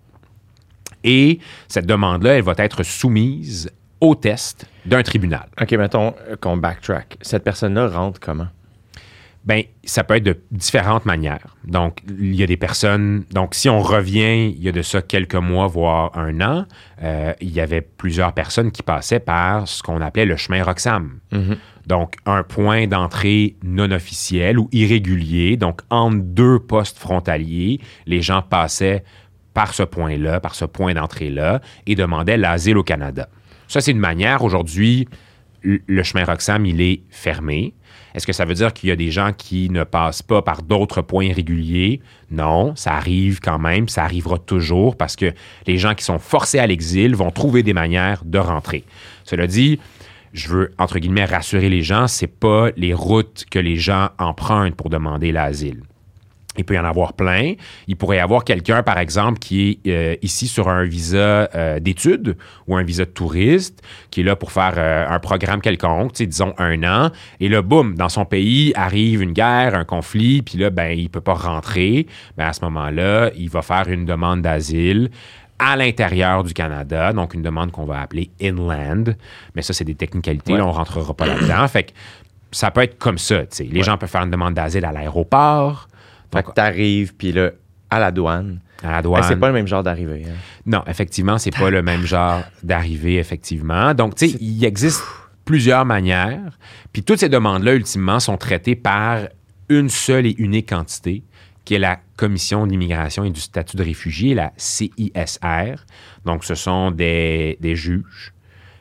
Et cette demande-là, elle va être soumise au test d'un tribunal. OK, mettons qu'on backtrack. Cette personne-là rentre comment? Bien, ça peut être de différentes manières. Donc, il y a des personnes... Donc, si on revient, il y a de ça quelques mois, voire un an, il y avait plusieurs personnes qui passaient par ce qu'on appelait le chemin Roxham. Mm-hmm. Donc, un point d'entrée non officiel ou irrégulier. Donc, entre deux postes frontaliers, les gens passaient par ce point-là, par ce point d'entrée-là, et demandaient l'asile au Canada. Ça, c'est une manière. Aujourd'hui, le chemin Roxham, il est fermé. Est-ce que ça veut dire qu'il y a des gens qui ne passent pas par d'autres points réguliers? Non, ça arrive quand même, ça arrivera toujours parce que les gens qui sont forcés à l'exil vont trouver des manières de rentrer. Cela dit, je veux, entre guillemets, rassurer les gens, c'est pas les routes que les gens empruntent pour demander l'asile. Il peut y en avoir plein. Il pourrait y avoir quelqu'un, par exemple, qui est ici sur un visa d'études ou un visa de touriste, qui est là pour faire un programme quelconque, disons 1 an. Et là, boum, dans son pays, arrive une guerre, un conflit, puis là, ben, il ne peut pas rentrer. Ben, à ce moment-là, il va faire une demande d'asile à l'intérieur du Canada, donc une demande qu'on va appeler inland. Mais ça, c'est des technicalités, là, on ne rentrera pas là-dedans. Fait que ça peut être comme ça, tu sais. Les gens peuvent faire une demande d'asile à l'aéroport. Fait que t'arrives, puis là, à la douane. À la douane. C'est pas le même genre d'arrivée. Hein? Non, effectivement, c'est pas le même genre d'arrivée, effectivement. Donc, tu sais, il existe plusieurs manières. Puis toutes ces demandes-là, ultimement, sont traitées par une seule et unique entité, qui est la Commission de l'immigration et du statut de réfugié, la CISR. Donc, ce sont des juges.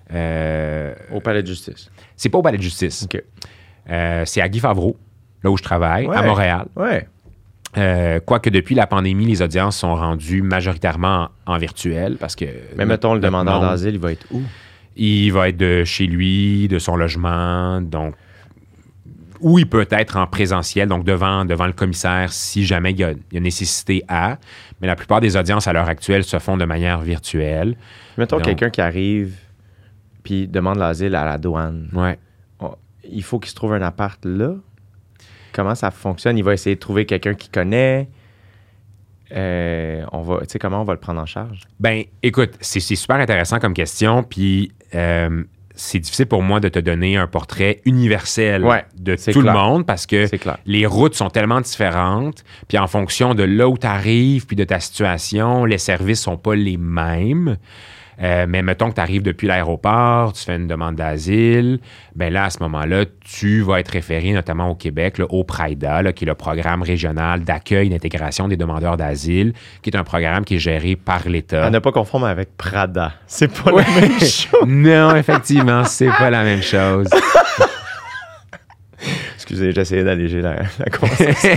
Au palais de justice. C'est pas au palais de justice. OK. C'est à Guy Favreau, là où je travaille, à Montréal. Ouais. Quoique depuis la pandémie, les audiences sont rendues majoritairement en virtuel parce que... Mais mettons, le demandeur d'asile, il va être où? Il va être de chez lui, de son logement, donc... Ou il peut être en présentiel, donc devant le commissaire si jamais il y a nécessité à. Mais la plupart des audiences à l'heure actuelle se font de manière virtuelle. Mettons quelqu'un qui arrive puis demande l'asile à la douane. Ouais. Il faut qu'il se trouve un appart là. Comment ça fonctionne? Il va essayer de trouver quelqu'un qu'il connaît. Comment on va le prendre en charge? Ben, écoute, c'est super intéressant comme question. Puis, c'est difficile pour moi de te donner un portrait universel de tout le monde parce que les routes sont tellement différentes. Puis, en fonction de là où tu arrives puis de ta situation, les services sont pas les mêmes. Mais mettons que tu arrives depuis l'aéroport, tu fais une demande d'asile, bien là, à ce moment-là, tu vas être référé notamment au Québec, là, au PRAIDA, là, qui est le programme régional d'accueil et d'intégration des demandeurs d'asile, qui est un programme qui est géré par l'État. À ne pas confondre avec Prada. C'est pas la même chose. Non, effectivement, c'est pas la même chose. Excusez, j'essayais d'alléger la conversation.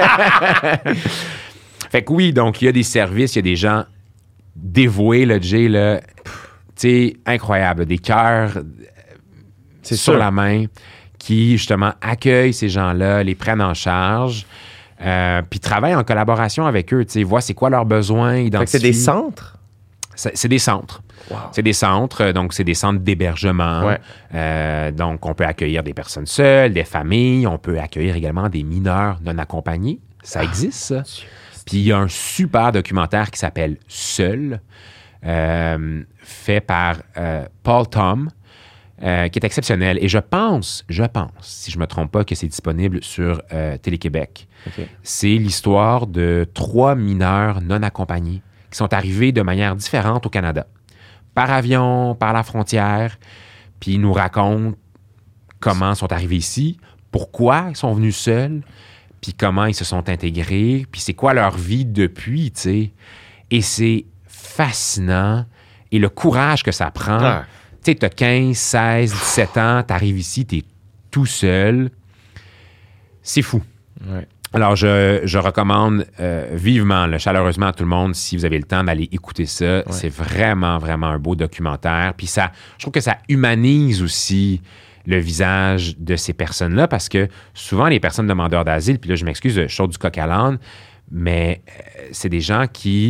Fait que oui, donc il y a des services, il y a des gens dévoués, là, Jay, là, tu sais, incroyable, des cœurs sur la main qui, justement, accueillent ces gens-là, les prennent en charge, puis travaillent en collaboration avec eux, tu sais, voient c'est quoi leurs besoins, identifient. C'est des centres? C'est des centres. Wow. C'est des centres, donc c'est des centres d'hébergement. Ouais. Donc, on peut accueillir des personnes seules, des familles, on peut accueillir également des mineurs non accompagnés. Ça existe, ça. Puis il y a un super documentaire qui s'appelle « Seul », fait par Paul Thom, qui est exceptionnel. Et je pense, si je ne me trompe pas, que c'est disponible sur Télé-Québec. Okay. C'est l'histoire de 3 mineurs non accompagnés qui sont arrivés de manière différente au Canada. Par avion, par la frontière. Puis ils nous racontent comment ils sont arrivés ici, pourquoi ils sont venus seuls, puis comment ils se sont intégrés, puis c'est quoi leur vie depuis, tu sais. Et c'est fascinant. Et le courage que ça prend. Ah. Tu sais, t'as 15, 16, 17 ans, t'arrives ici, t'es tout seul. C'est fou. Ouais. Alors, je recommande vivement, là, chaleureusement à tout le monde, si vous avez le temps d'aller écouter ça. Ouais. C'est vraiment, vraiment un beau documentaire. Puis ça, je trouve que ça humanise aussi le visage de ces personnes-là, parce que souvent, les personnes demandeurs d'asile, puis là, je m'excuse, je saute du coq à l'âne, mais c'est des gens qui,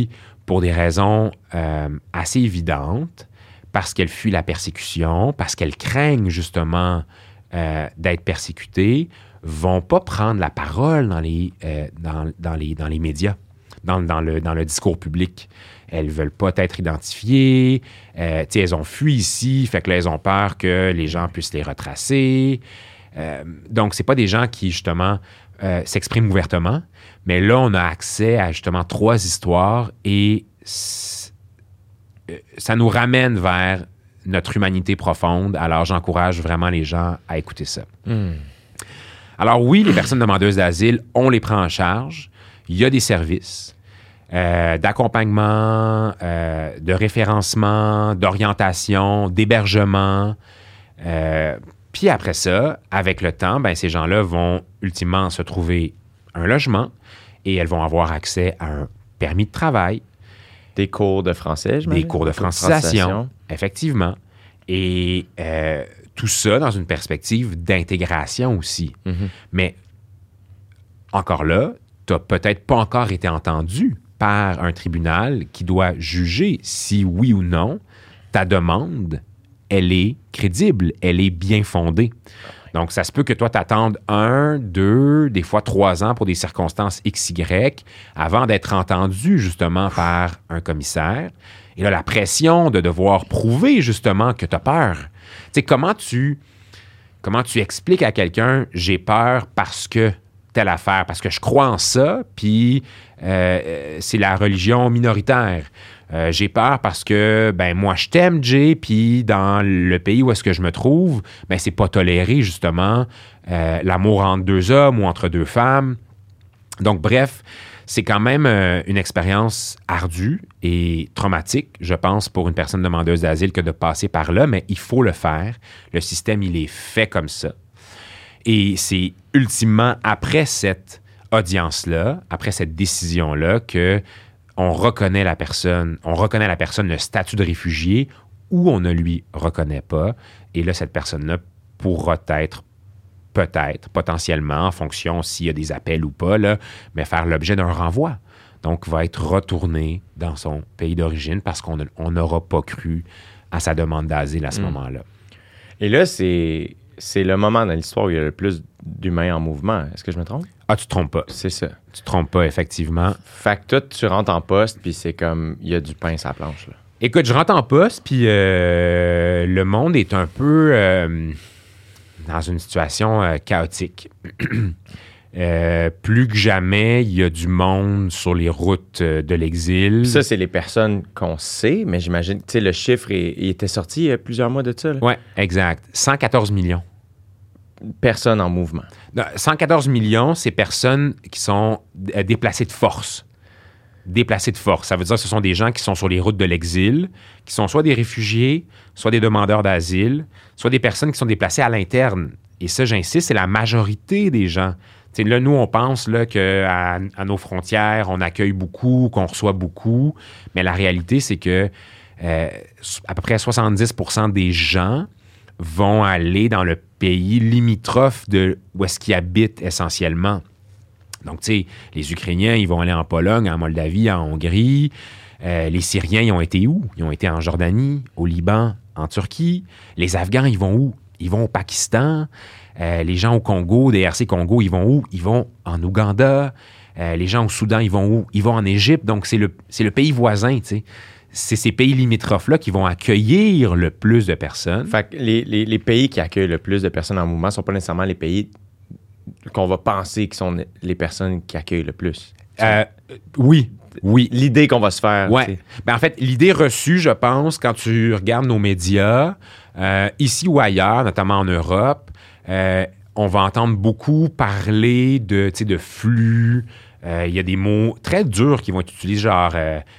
pour des raisons assez évidentes, parce qu'elles fuient la persécution, parce qu'elles craignent justement d'être persécutées, vont pas prendre la parole dans les médias, dans le discours public. Elles veulent pas être identifiées. Elles ont fui ici, fait que là, elles ont peur que les gens puissent les retracer. Donc, c'est pas des gens qui, justement, s'expriment ouvertement. Mais là, on a accès à, justement, 3 histoires et ça nous ramène vers notre humanité profonde. Alors, j'encourage vraiment les gens à écouter ça. Alors oui, les personnes demandeuses d'asile, on les prend en charge. Il y a des services d'accompagnement, de référencement, d'orientation, d'hébergement. Puis après ça, avec le temps, ben, ces gens-là vont ultimement se trouver un logement et elles vont avoir accès à un permis de travail. Des cours de français, je m'imagine. Des cours de francisation, effectivement. Et tout ça dans une perspective d'intégration aussi. Mais encore là, tu n'as peut-être pas encore été entendu par un tribunal qui doit juger si oui ou non ta demande, elle est crédible, elle est bien fondée. Donc, ça se peut que toi, t'attendes 1, 2, des fois 3 ans pour des circonstances XY avant d'être entendu, justement, par un commissaire. Et là, la pression de devoir prouver, justement, que tu as peur. Tu sais, comment tu expliques à quelqu'un « j'ai peur parce que telle affaire, parce que je crois en ça, puis c'est la religion minoritaire. J'ai peur parce que, ben moi, je t'aime, Jay, puis dans le pays où est-ce que je me trouve, ben c'est pas toléré, justement, l'amour entre 2 hommes ou entre 2 femmes. » Donc, bref, c'est quand même une expérience ardue et traumatique, je pense, pour une personne demandeuse d'asile que de passer par là, mais il faut le faire. Le système, il est fait comme ça. Et c'est ultimement après cette audience-là, après cette décision-là, que on reconnaît la personne le statut de réfugié ou on ne lui reconnaît pas. Et là, cette personne-là pourra être, peut-être, potentiellement, en fonction s'il y a des appels ou pas, là, mais faire l'objet d'un renvoi. Donc, va être retourné dans son pays d'origine parce qu'on n'aura pas cru à sa demande d'asile à ce moment-là. Et là, c'est le moment dans l'histoire où il y a le plus d'humains en mouvement. Est-ce que je me trompe? Ah, tu te trompes pas. C'est ça. Tu te trompes pas, effectivement. Fait que toi, tu rentres en poste, puis c'est comme, il y a du pain sur la planche, là. Écoute, je rentre en poste, puis le monde est un peu dans une situation chaotique. Plus que jamais, il y a du monde sur les routes de l'exil. Ça, c'est les personnes qu'on sait, mais j'imagine, tu sais, le chiffre, il était sorti il y a plusieurs mois de ça. Oui, exact. 114 millions. Personnes en mouvement. 114 millions, c'est personnes qui sont déplacées de force. Déplacés de force. Ça veut dire que ce sont des gens qui sont sur les routes de l'exil, qui sont soit des réfugiés, soit des demandeurs d'asile, soit des personnes qui sont déplacées à l'interne. Et ça, j'insiste, c'est la majorité des gens. T'sais, là, nous, on pense là, qu'à nos frontières, on accueille beaucoup, qu'on reçoit beaucoup, mais la réalité, c'est que à peu près 70% des gens vont aller dans le pays limitrophe de où est-ce qu'ils habitent essentiellement. Donc, tu sais, les Ukrainiens, ils vont aller en Pologne, en Moldavie, en Hongrie. Les Syriens, ils ont été où? Ils ont été en Jordanie, au Liban, en Turquie. Les Afghans, ils vont où? Ils vont au Pakistan. Les gens au Congo, DRC Congo, ils vont où? Ils vont en Ouganda. Les gens au Soudan, ils vont où? Ils vont en Égypte. Donc, c'est le pays voisin, tu sais. C'est ces pays limitrophes-là qui vont accueillir le plus de personnes. Fait que les pays qui accueillent le plus de personnes en mouvement ne sont pas nécessairement les pays qu'on va penser qui sont les personnes qui accueillent le plus. Oui. L'idée qu'on va se faire. Ouais. Ben, en fait, l'idée reçue, je pense, quand tu regardes nos médias, ici ou ailleurs, notamment en Europe, on va entendre beaucoup parler de flux. Il y a des mots très durs qui vont être utilisés, genre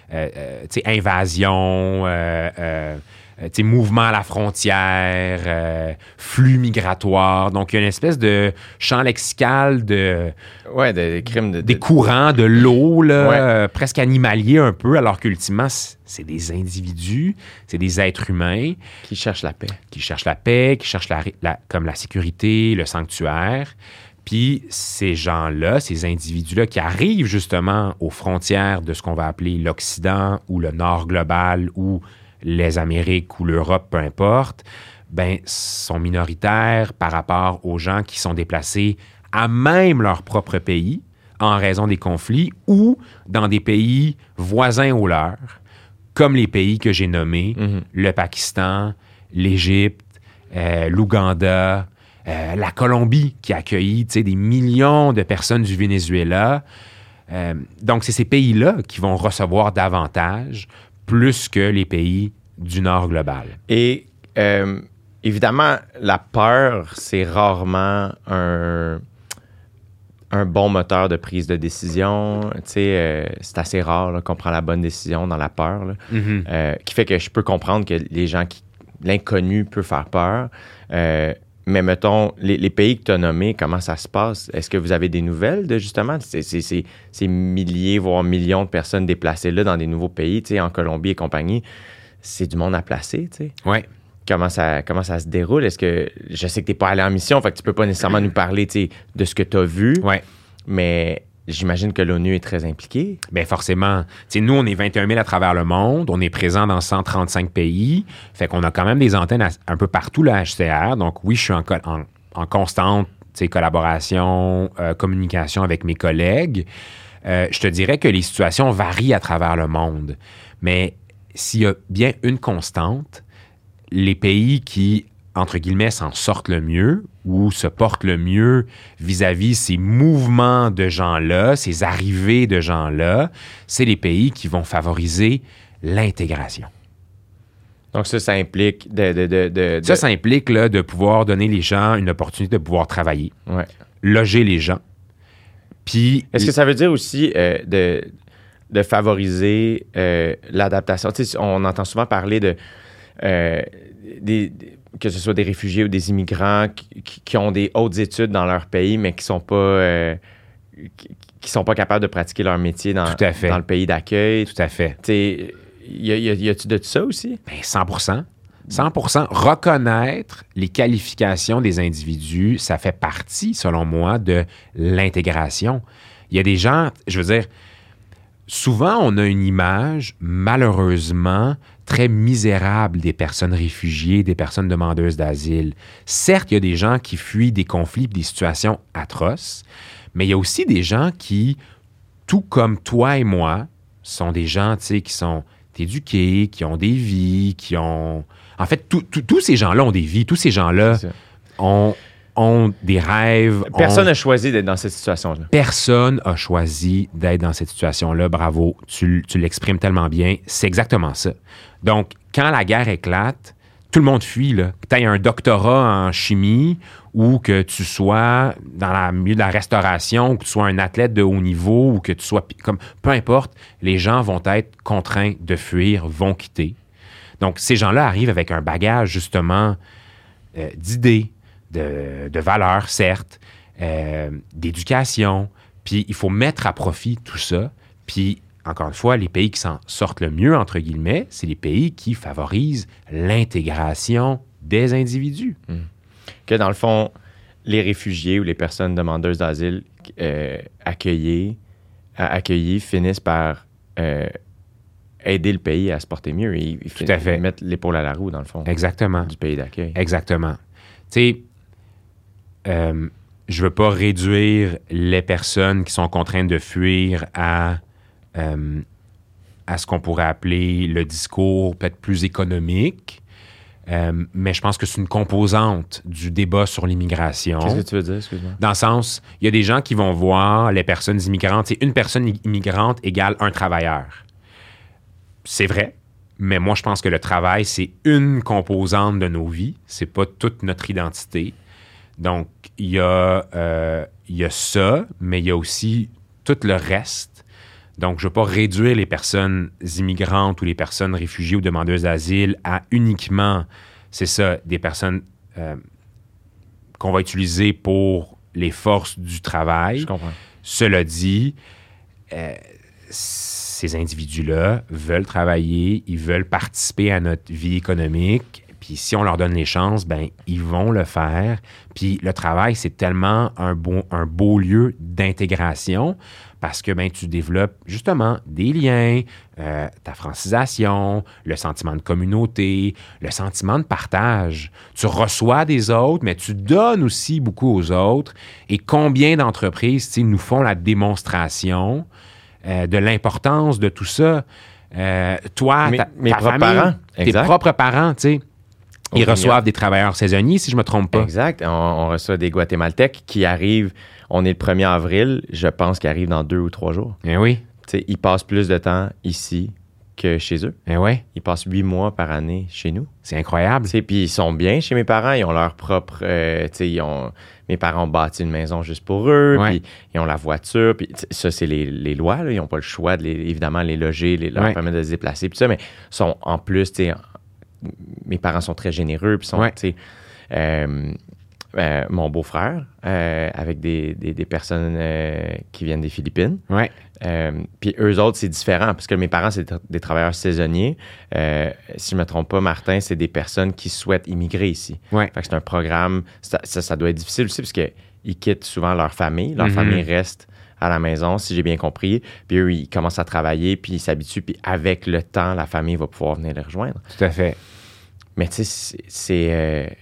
invasion, mouvement à la frontière, flux migratoire. Donc, il y a une espèce de champ lexical des crimes des courants de l'eau, là, presque animaliers un peu, alors qu'ultimement, c'est des individus, c'est des êtres humains. Qui cherchent la paix. Qui cherchent la sécurité, le sanctuaire. Puis ces gens-là, ces individus-là qui arrivent justement aux frontières de ce qu'on va appeler l'Occident ou le Nord global ou les Amériques ou l'Europe, peu importe, ben sont minoritaires par rapport aux gens qui sont déplacés à même leur propre pays en raison des conflits ou dans des pays voisins aux leurs, comme les pays que j'ai nommés, le Pakistan, l'Égypte, l'Ouganda, la Colombie qui a accueilli des millions de personnes du Venezuela. Donc, c'est ces pays-là qui vont recevoir davantage plus que les pays du Nord global. Et évidemment, la peur, c'est rarement un bon moteur de prise de décision. C'est assez rare là, qu'on prend la bonne décision dans la peur, là, qui fait que je peux comprendre que l'inconnu peut faire peur. Mais mettons, les pays que tu as nommés, comment ça se passe? Est-ce que vous avez des nouvelles de justement ces milliers, voire millions de personnes déplacées là dans des nouveaux pays, en Colombie et compagnie? C'est du monde à placer, tu sais. Oui. Comment ça se déroule? Est-ce que je sais que tu n'es pas allé en mission, fait que tu peux pas nécessairement nous parler de ce que tu as vu, mais j'imagine que l'ONU est très impliquée. Bien, forcément. Nous, on est 21 000 à travers le monde. On est présent dans 135 pays. Fait qu'on a quand même des antennes un peu partout, la HCR. Donc, oui, je suis en constante collaboration, communication avec mes collègues. Je te dirais que les situations varient à travers le monde. Mais s'il y a bien une constante, les pays qui, entre guillemets, s'en sortent le mieux ou se portent le mieux vis-à-vis ces mouvements de gens-là, ces arrivées de gens-là, c'est les pays qui vont favoriser l'intégration. Donc ça implique Ça implique là, de pouvoir donner les gens une opportunité de pouvoir travailler, loger les gens. Puis, est-ce que ça veut dire aussi de favoriser l'adaptation? On entend souvent parler que ce soit des réfugiés ou des immigrants qui ont des hautes études dans leur pays, mais qui sont pas capables de pratiquer leur métier dans le pays d'accueil. Tout à fait. Y a-tu de ça aussi? Bien, 100%. 100%. Reconnaître les qualifications des individus, ça fait partie, selon moi, de l'intégration. Il y a des gens, je veux dire, souvent, on a une image, malheureusement, très misérable des personnes réfugiées, des personnes demandeuses d'asile. Certes, il y a des gens qui fuient des conflits, des situations atroces, mais il y a aussi des gens qui, tout comme toi et moi, sont des gens, qui sont éduqués, qui ont des vies, qui ont... En fait, tous ces gens-là ont des vies, tous ces gens-là ont des rêves. Personne n'a choisi d'être dans cette situation-là. Personne n'a choisi d'être dans cette situation-là. Bravo, tu l'exprimes tellement bien. C'est exactement ça. Donc, quand la guerre éclate, tout le monde fuit. Là. Que tu aies un doctorat en chimie ou que tu sois dans le milieu de la restauration ou que tu sois un athlète de haut niveau ou que tu sois... peu importe, les gens vont être contraints de fuir, vont quitter. Donc, ces gens-là arrivent avec un bagage, justement, d'idées, de valeurs, certes, d'éducation. Puis, il faut mettre à profit tout ça. Puis, encore une fois, les pays qui s'en sortent le mieux, entre guillemets, c'est les pays qui favorisent l'intégration des individus. Que dans le fond, les réfugiés ou les personnes demandeuses d'asile accueillies finissent par aider le pays à se porter mieux. Ils mettent l'épaule à la roue, dans le fond. Exactement. Du pays d'accueil. Exactement. Tu sais, je veux pas réduire les personnes qui sont contraintes de fuir à ce qu'on pourrait appeler le discours peut-être plus économique, mais je pense que c'est une composante du débat sur l'immigration. Qu'est-ce que tu veux dire, excuse-moi? Dans le sens, il y a des gens qui vont voir les personnes immigrantes, c'est une personne immigrante égale un travailleur. C'est vrai, mais moi, je pense que le travail, c'est une composante de nos vies. C'est pas toute notre identité. Donc, il y a ça, mais il y a aussi tout le reste. Donc, je ne veux pas réduire les personnes immigrantes ou les personnes réfugiées ou demandeuses d'asile à uniquement, c'est ça, des personnes qu'on va utiliser pour les forces du travail. Je comprends. Cela dit, ces individus-là veulent travailler, ils veulent participer à notre vie économique, Puis si on leur donne les chances, ben ils vont le faire. Puis le travail, c'est tellement un beau lieu d'intégration parce que ben, tu développes justement des liens, ta francisation, le sentiment de communauté, le sentiment de partage. Tu reçois des autres, mais tu donnes aussi beaucoup aux autres. Et combien d'entreprises nous font la démonstration de l'importance de tout ça? Toi, ta famille, tes propres parents, tu sais, ils reçoivent des travailleurs saisonniers, si je ne me trompe pas. Exact. On reçoit des Guatémaltèques qui arrivent, on est le 1er avril, je pense qu'ils arrivent dans 2 ou 3 jours. Eh oui. T'sais, ils passent plus de temps ici que chez eux. Eh oui. Ils passent 8 mois par année chez nous. C'est incroyable. Puis ils sont bien chez mes parents, ils ont leur propre... mes parents ont bâti une maison juste pour eux, puis ils ont la voiture, puis ça, c'est les lois, là, ils n'ont pas le choix de, évidemment, les loger, leur permettre de se déplacer, puis ça, mais sont en plus, mes parents sont très généreux, puis sont, mon beau-frère, avec des personnes qui viennent des Philippines. Puis eux autres, c'est différent, parce que mes parents, c'est des travailleurs saisonniers. Si je ne me trompe pas, Martin, c'est des personnes qui souhaitent immigrer ici. Fait que c'est un programme, ça doit être difficile aussi, parce qu'ils quittent souvent leur famille. Leur famille reste à la maison, si j'ai bien compris. Puis eux, ils commencent à travailler, puis ils s'habituent, puis avec le temps, la famille va pouvoir venir les rejoindre. Tout à fait. Mais tu sais,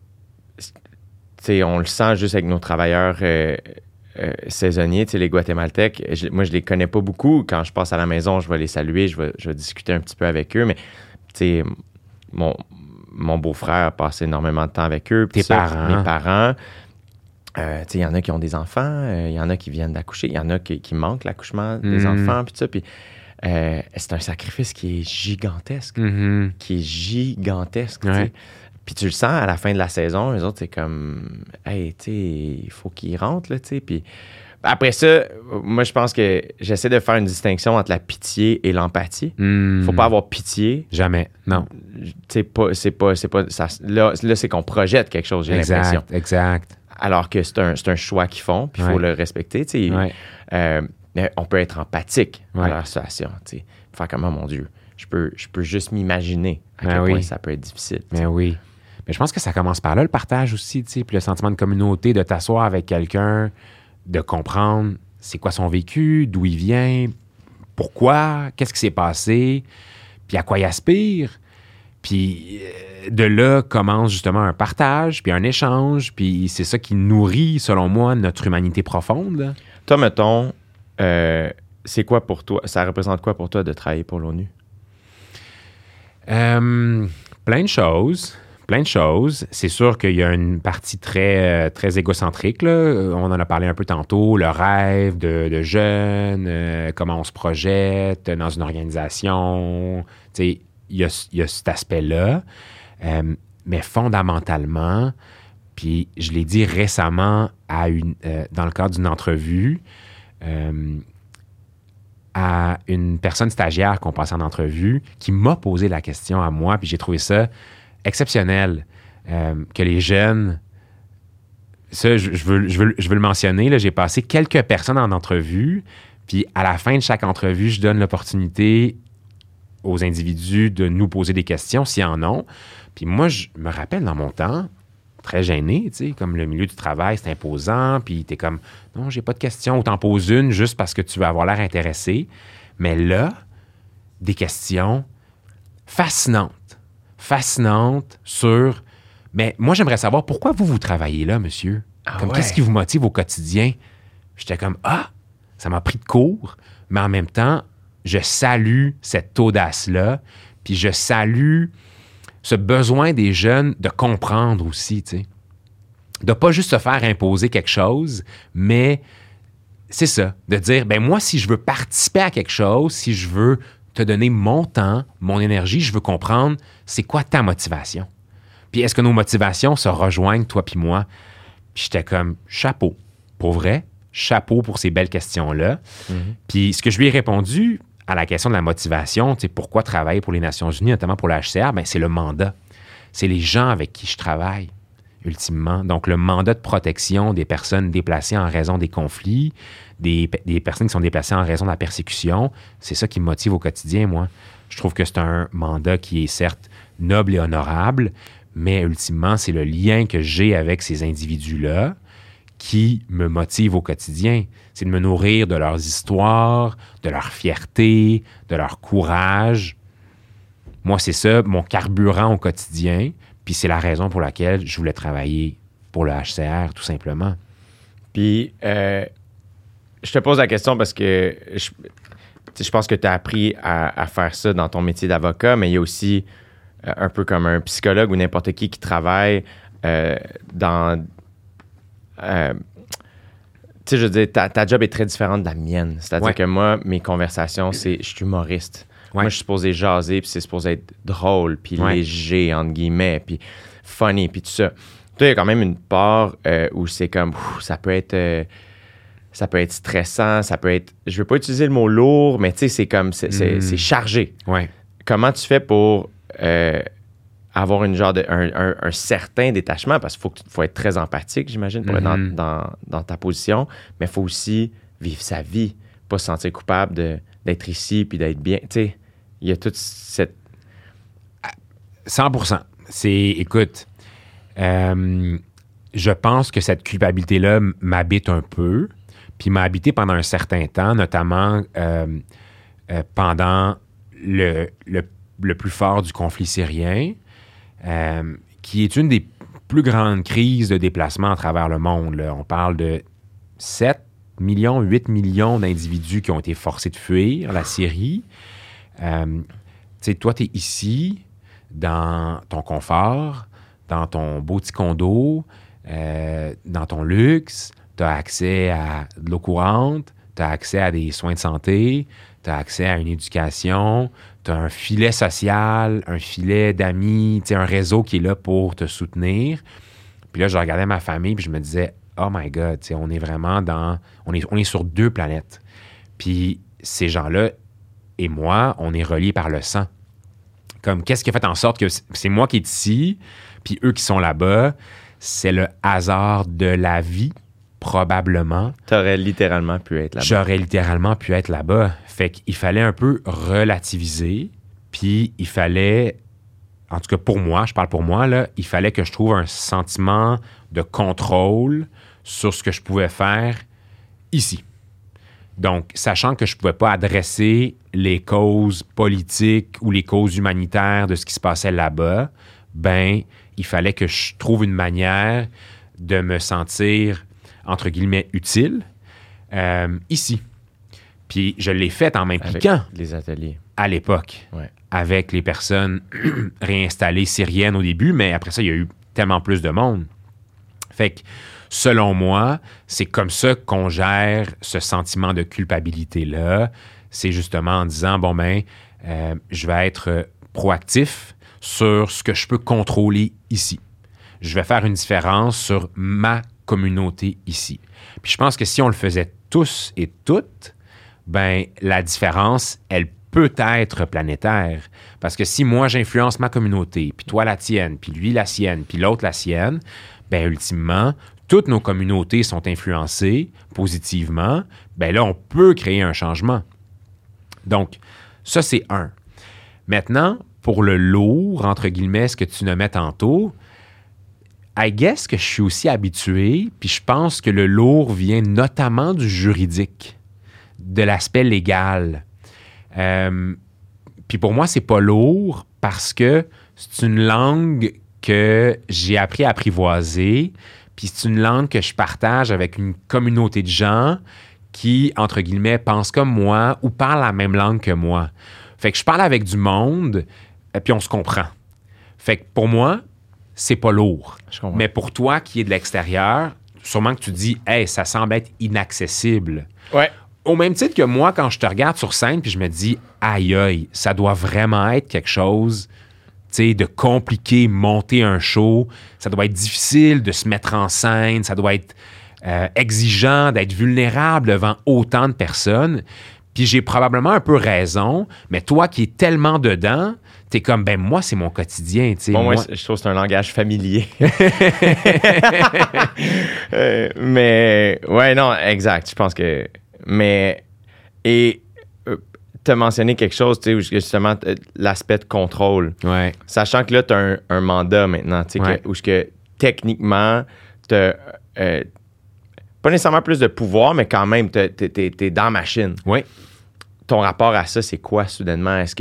on le sent juste avec nos travailleurs saisonniers, les Guatémaltèques. Moi, je les connais pas beaucoup. Quand je passe à la maison, je vais les saluer, je vais discuter un petit peu avec eux. Mais mon beau-frère a passé énormément de temps avec eux. Tes parents. Mes parents. Il y en a qui ont des enfants, il y en a qui viennent d'accoucher, il y en a qui manquent l'accouchement des enfants, puis ça. Puis c'est un sacrifice qui est gigantesque. Qui est gigantesque. Puis tu le sens à la fin de la saison, les autres, c'est comme, hey, tu sais, il faut qu'ils rentrent, là, tu sais. Puis après ça, moi, je pense que j'essaie de faire une distinction entre la pitié et l'empathie. Faut pas avoir pitié. Jamais, non. C'est pas ça, là, c'est qu'on projette quelque chose, j'ai l'impression. Exact. Alors que c'est un choix qu'ils font, puis il faut le respecter, tu sais. On peut être empathique à leur situation, tu sais. Faire comme, oh mon Dieu, je peux juste m'imaginer à quel point ça peut être difficile. Mais oui. Mais je pense que ça commence par là, le partage aussi, tu sais, puis le sentiment de communauté, de t'asseoir avec quelqu'un, de comprendre c'est quoi son vécu, d'où il vient, pourquoi, qu'est-ce qui s'est passé, puis à quoi il aspire. Puis de là commence justement un partage, puis un échange, puis c'est ça qui nourrit, selon moi, notre humanité profonde, là. Toi, mettons, c'est quoi pour toi, ça représente quoi pour toi de travailler pour l'ONU? Plein de choses. C'est sûr qu'il y a une partie très, très égocentrique, là. On en a parlé un peu tantôt, le rêve de jeunes, comment on se projette dans une organisation. Tu sais, il y a cet aspect-là. Mais fondamentalement, puis je l'ai dit récemment dans le cadre d'une entrevue, à une personne stagiaire qu'on passait en entrevue qui m'a posé la question à moi, puis j'ai trouvé ça exceptionnel, que les jeunes... Ça, je veux le mentionner, là, j'ai passé quelques personnes en entrevue, puis à la fin de chaque entrevue, je donne l'opportunité aux individus de nous poser des questions s'ils en ont. Puis moi, je me rappelle dans mon temps, très gêné, tu sais, comme le milieu du travail, c'est imposant, puis t'es comme, non, j'ai pas de questions, ou t'en poses une juste parce que tu veux avoir l'air intéressé. Mais là, des questions fascinantes sur, mais moi, j'aimerais savoir pourquoi vous travaillez là, monsieur? Qu'est-ce qui vous motive au quotidien? J'étais comme, ça m'a pris de court, mais en même temps, je salue cette audace-là, puis je salue ce besoin des jeunes de comprendre aussi, tu sais. De pas juste se faire imposer quelque chose, mais c'est ça, de dire, ben moi, si je veux participer à quelque chose, si je veux te donner mon temps, mon énergie, je veux comprendre c'est quoi ta motivation. Puis est-ce que nos motivations se rejoignent, toi puis moi? Puis j'étais comme, chapeau, pour vrai, chapeau pour ces belles questions-là. Puis ce que je lui ai répondu à la question de la motivation, tu sais, pourquoi travailler pour les Nations Unies, notamment pour la HCR, bien, c'est le mandat. C'est les gens avec qui je travaille, ultimement. Donc, le mandat de protection des personnes déplacées en raison des conflits, des personnes qui sont déplacées en raison de la persécution. C'est ça qui me motive au quotidien, moi. Je trouve que c'est un mandat qui est certes noble et honorable, mais ultimement, c'est le lien que j'ai avec ces individus-là qui me motive au quotidien. C'est de me nourrir de leurs histoires, de leur fierté, de leur courage. Moi, c'est ça, mon carburant au quotidien. Puis c'est la raison pour laquelle je voulais travailler pour le HCR, tout simplement. Puis, je te pose la question parce que je pense que tu as appris à faire ça dans ton métier d'avocat, mais il y a aussi un peu comme un psychologue ou n'importe qui travaille dans... tu sais, je veux dire, ta job est très différente de la mienne. C'est-à-dire que moi, mes conversations, je suis humoriste. Ouais. Moi, je suis supposé jaser, puis c'est supposé être drôle, puis léger, entre guillemets, puis funny, puis tout ça. Toi, il y a quand même une part où c'est comme, ça peut être stressant, ça peut être, je veux pas utiliser le mot lourd, mais tu sais, c'est comme, c'est chargé. Ouais. Comment tu fais pour avoir un certain détachement, parce qu'il faut être très empathique, j'imagine, pour être dans ta position, mais il faut aussi vivre sa vie, pas se sentir coupable d'être ici puis d'être bien. Tu sais, il y a toute cette... 100%. Écoute, je pense que cette culpabilité-là m'habite un peu, puis m'a habité pendant un certain temps, notamment pendant le plus fort du conflit syrien, qui est une des plus grandes crises de déplacement à travers le monde. Là. On parle de 7 millions, 8 millions d'individus qui ont été forcés de fuir la Syrie. Tu sais, toi, tu es ici, dans ton confort, dans ton beau petit condo, dans ton luxe, tu as accès à de l'eau courante, tu as accès à des soins de santé, tu as accès à une éducation, tu as un filet social, un filet d'amis, un réseau qui est là pour te soutenir. Puis là, je regardais ma famille puis je me disais, oh my God, on est vraiment on est sur 2 planètes. Puis ces gens-là et moi, on est reliés par le sang. Comme, qu'est-ce qui a fait en sorte que c'est moi qui est ici, puis eux qui sont là-bas, c'est le hasard de la vie, probablement. T'aurais littéralement pu être là-bas. J'aurais littéralement pu être là-bas. Fait qu'il fallait un peu relativiser, puis il fallait, en tout cas pour moi, je parle pour moi, là, il fallait que je trouve un sentiment de contrôle sur ce que je pouvais faire ici. Donc, sachant que je ne pouvais pas adresser les causes politiques ou les causes humanitaires de ce qui se passait là-bas, ben, il fallait que je trouve une manière de me sentir, entre guillemets, utile ici. Puis, je l'ai fait en m'impliquant. Avec les ateliers. À l'époque. Ouais. Avec les personnes réinstallées syriennes au début, mais après ça, il y a eu tellement plus de monde. Fait que, selon moi, c'est comme ça qu'on gère ce sentiment de culpabilité-là. C'est justement en disant, bon ben, je vais être proactif sur ce que je peux contrôler ici. Je vais faire une différence sur ma communauté ici. Puis je pense que si on le faisait tous et toutes, ben la différence, elle peut être planétaire. Parce que si moi, j'influence ma communauté, puis toi la tienne, puis lui la sienne, puis l'autre la sienne, ben ultimement, toutes nos communautés sont influencées positivement, ben là, on peut créer un changement. Donc, ça, c'est un. Maintenant, pour le lourd, entre guillemets, ce que tu nommais tantôt, I guess que je suis aussi habitué, puis je pense que le lourd vient notamment du juridique, de l'aspect légal. Puis pour moi, c'est pas lourd parce que c'est une langue que j'ai appris à apprivoiser, puis c'est une langue que je partage avec une communauté de gens qui, entre guillemets, pensent comme moi ou parlent la même langue que moi. Fait que je parle avec du monde, puis on se comprend. Fait que pour moi, c'est pas lourd. Mais pour toi qui est de l'extérieur, sûrement que tu dis « Hey, ça semble être inaccessible. » Ouais. Au même titre que moi, quand je te regarde sur scène, puis je me dis « Aïe, aïe, ça doit vraiment être quelque chose... » de compliqué, monter un show. Ça doit être difficile de se mettre en scène. Ça doit être exigeant d'être vulnérable devant autant de personnes. Puis j'ai probablement un peu raison, mais toi qui es tellement dedans, t'es comme, ben moi, c'est mon quotidien. Bon, moi, je trouve que c'est un langage familier. Mais, ouais, non, exact. Je pense que Et tu as mentionné quelque chose, tu sais, justement, l'aspect de contrôle. Ouais. Sachant que là, tu as un mandat maintenant, tu sais, où techniquement, tu as pas nécessairement plus de pouvoir, mais quand même, tu es dans la machine. Oui. Ton rapport à ça, c'est quoi, soudainement? Est-ce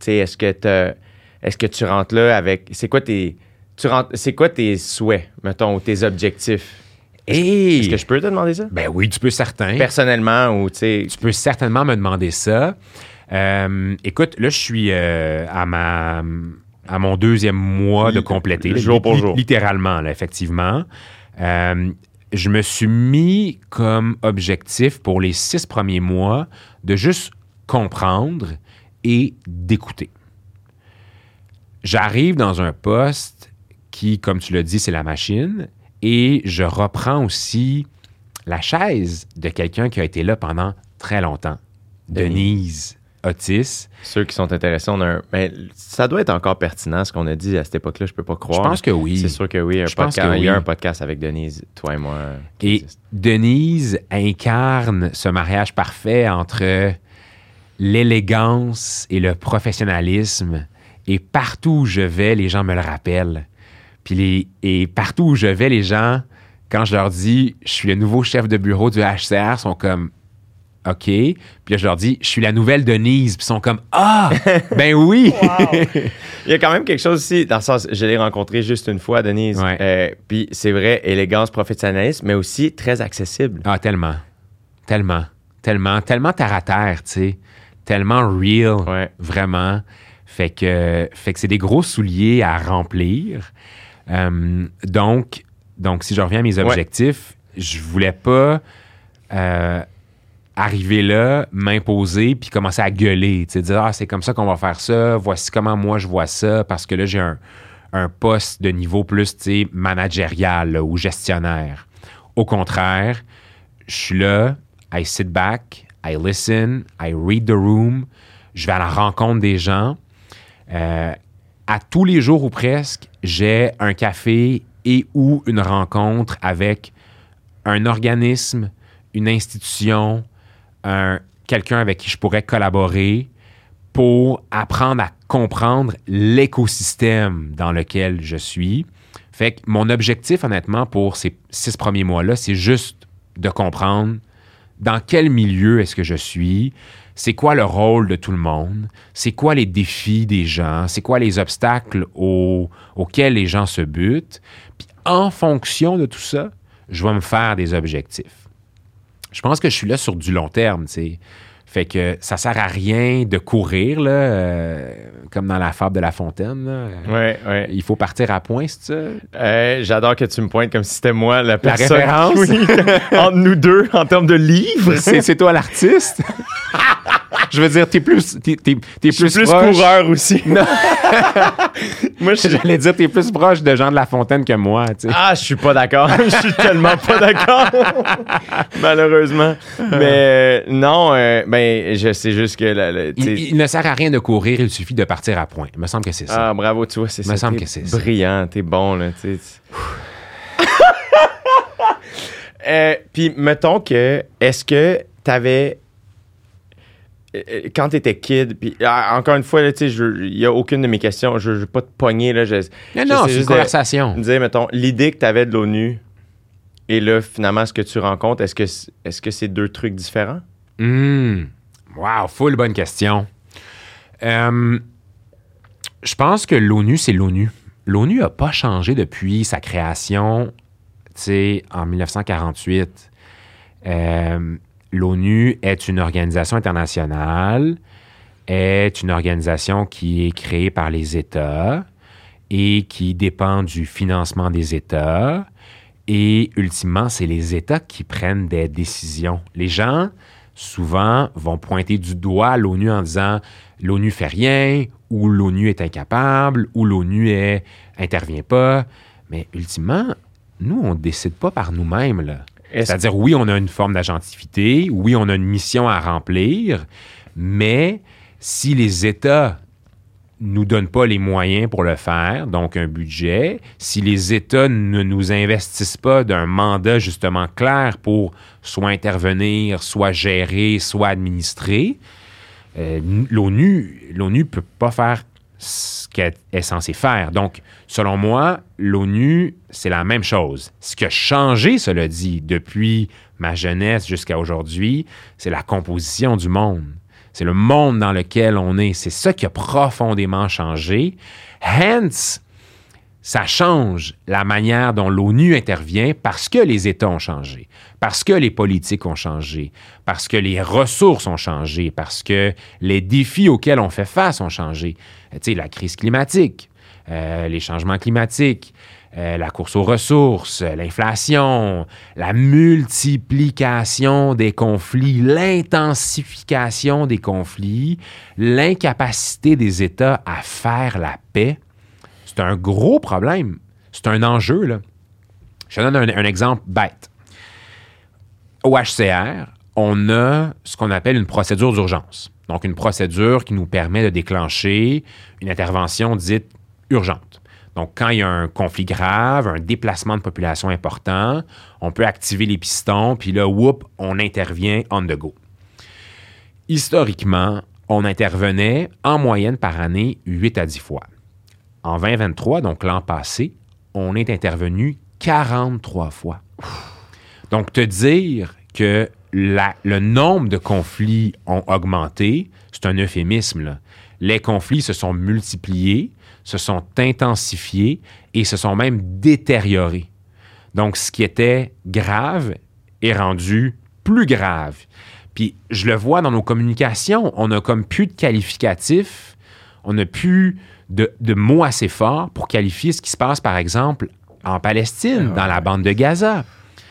que tu rentres là avec... C'est quoi tes souhaits, mettons, ou tes objectifs? Est-ce que je peux te demander ça? Ben oui, tu peux certain. Personnellement, ou tu sais... Tu peux certainement me demander ça. Écoute, là, je suis à mon 2e mois de compléter. Jour pour jour. Littéralement, là, effectivement. Je me suis mis comme objectif pour les 6 premiers mois de juste comprendre et d'écouter. J'arrive dans un poste qui, comme tu l'as dit, c'est la machine, et je reprends aussi la chaise de quelqu'un qui a été là pendant très longtemps. Denise Otis. Ceux qui sont intéressés, ça doit être encore pertinent, ce qu'on a dit à cette époque-là, je peux pas croire. Je pense que oui. C'est sûr que oui. Il y a un podcast avec Denise, toi et moi. Et Denise incarne ce mariage parfait entre l'élégance et le professionnalisme. Et partout où je vais, les gens me le rappellent. Et partout où je vais, les gens, quand je leur dis « je suis le nouveau chef de bureau du HCR », sont comme « OK ». Puis là, je leur dis « je suis la nouvelle Denise ». Puis ils sont comme « ah, ben oui! Wow. » Il y a quand même quelque chose aussi, dans le sens, je l'ai rencontré juste une fois, Denise. Ouais. Puis c'est vrai, élégance, professionnalisme, mais aussi très accessible. Ah, tellement. Tellement terre à terre, tu sais. Tellement real, vraiment. Fait que c'est des gros souliers à remplir. Donc, si je reviens à mes objectifs, je voulais pas arriver là, m'imposer, puis commencer à gueuler. Dire, c'est comme ça qu'on va faire ça, voici comment moi je vois ça, parce que là, j'ai un poste de niveau plus managérial là, ou gestionnaire. Au contraire, je suis là, I sit back, I listen, I read the room, je vais à la rencontre des gens. À tous les jours ou presque, j'ai un café et ou une rencontre avec un organisme, une institution, quelqu'un avec qui je pourrais collaborer pour apprendre à comprendre l'écosystème dans lequel je suis. Fait que mon objectif, honnêtement, pour ces 6 premiers mois-là, c'est juste de comprendre dans quel milieu est-ce que je suis, c'est quoi le rôle de tout le monde, c'est quoi les défis des gens, c'est quoi les obstacles auxquels les gens se butent. Puis en fonction de tout ça, je vais me faire des objectifs. Je pense que je suis là sur du long terme, tu sais. Fait que ça sert à rien de courir, là, comme dans la fable de La Fontaine. Ouais. Il faut partir à point, c'est ça? J'adore que tu me pointes comme si c'était moi la personne. La référence? Oui, entre nous deux, en termes de livres. C'est toi l'artiste? Je veux dire, t'es plus proche. Coureur aussi. Non. Moi, j'allais dire, t'es plus proche de Jean de La Fontaine que moi, tu sais. Ah, je suis pas d'accord. Je suis tellement pas d'accord. Malheureusement. Mais non, je sais juste que... Il ne sert à rien de courir, il suffit de partir à point. Il me semble que c'est ça. Ah, bravo, tu vois, c'est ça. Il me semble que c'est ça. Brillant, t'es bon, là, tu sais. Puis, mettons que, est-ce que t'avais... Quand tu étais kid, puis encore une fois, il n'y a aucune de mes questions, je ne veux pas te pogner. Là, non, c'est une conversation. Me dire, mettons, l'idée que tu avais de l'ONU et là, finalement, ce que tu rencontres, est-ce que c'est 2 trucs différents? Wow, full bonne question. Je pense que l'ONU, c'est l'ONU. L'ONU n'a pas changé depuis sa création, en 1948. L'ONU est une organisation internationale, est une organisation qui est créée par les États et qui dépend du financement des États. Et ultimement, c'est les États qui prennent des décisions. Les gens, souvent, vont pointer du doigt l'ONU en disant « l'ONU fait rien » ou « l'ONU est incapable » ou « l'ONU intervient pas ». Mais ultimement, nous, on ne décide pas par nous-mêmes, là. C'est-à-dire, oui, on a une forme d'agentivité, oui, on a une mission à remplir, mais si les États nous donne pas les moyens pour le faire, donc un budget, si les États ne nous investissent pas d'un mandat justement clair pour soit intervenir, soit gérer, soit administrer, l'ONU ne peut pas faire ce qu'elle est censée faire. Donc, selon moi, l'ONU, c'est la même chose. Ce qui a changé, cela dit, depuis ma jeunesse jusqu'à aujourd'hui, c'est la composition du monde. C'est le monde dans lequel on est. C'est ça qui a profondément changé. Hence, ça change la manière dont l'ONU intervient parce que les États ont changé, parce que les politiques ont changé, parce que les ressources ont changé, parce que les défis auxquels on fait face ont changé. Tu sais, la crise climatique, les changements climatiques, la course aux ressources, l'inflation, la multiplication des conflits, l'intensification des conflits, l'incapacité des États à faire la paix. C'est un gros problème. C'est un enjeu, là. Je te donne un exemple bête. Au HCR, on a ce qu'on appelle une procédure d'urgence. Donc, une procédure qui nous permet de déclencher une intervention dite urgente. Donc, quand il y a un conflit grave, un déplacement de population important, on peut activer les pistons, puis là, whoop, on intervient on the go. Historiquement, on intervenait en moyenne par année 8 à 10 fois. En 2023, donc l'an passé, on est intervenu 43 fois. Donc, te dire que le nombre de conflits ont augmenté, c'est un euphémisme, là. Les conflits se sont multipliés, se sont intensifiés et se sont même détériorés. Donc, ce qui était grave est rendu plus grave. Puis, je le vois dans nos communications, on n'a comme plus de qualificatifs, on n'a plus de mots assez forts pour qualifier ce qui se passe, par exemple, en Palestine, dans la bande de Gaza.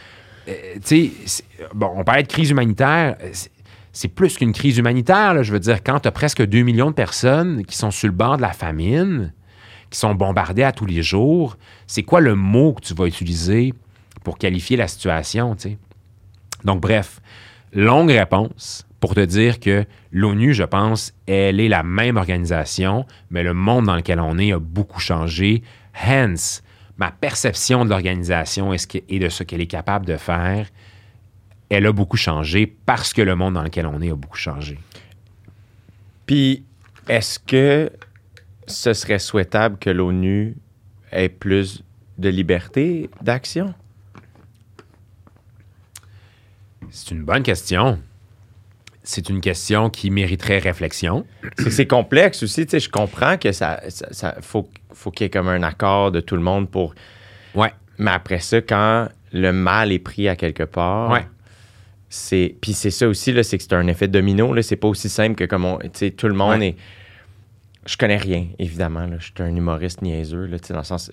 Tu sais, bon, on parlait de crise humanitaire, c'est plus qu'une crise humanitaire, là. Je veux dire, quand tu as presque 2 millions de personnes qui sont sur le bord de la famine, qui sont bombardées à tous les jours, c'est quoi le mot que tu vas utiliser pour qualifier la situation, tu sais? Donc, bref, longue réponse pour te dire que l'ONU, je pense, elle est la même organisation, mais le monde dans lequel on est a beaucoup changé. Hence, ma perception de l'organisation et de ce qu'elle est capable de faire, elle a beaucoup changé parce que le monde dans lequel on est a beaucoup changé. Puis, est-ce que ce serait souhaitable que l'ONU ait plus de liberté d'action? C'est une bonne question. C'est une question qui mériterait réflexion. C'est complexe aussi. Tu sais, je comprends que ça faut qu'il y ait comme un accord de tout le monde pour... Ouais. Mais après ça, quand le mal est pris à quelque part... Ouais. Puis c'est ça aussi, là, c'est que c'est un effet domino. Là, c'est pas aussi simple que comme tout le monde est... Je connais rien, évidemment. Là, je suis un humoriste niaiseux, là, dans le sens...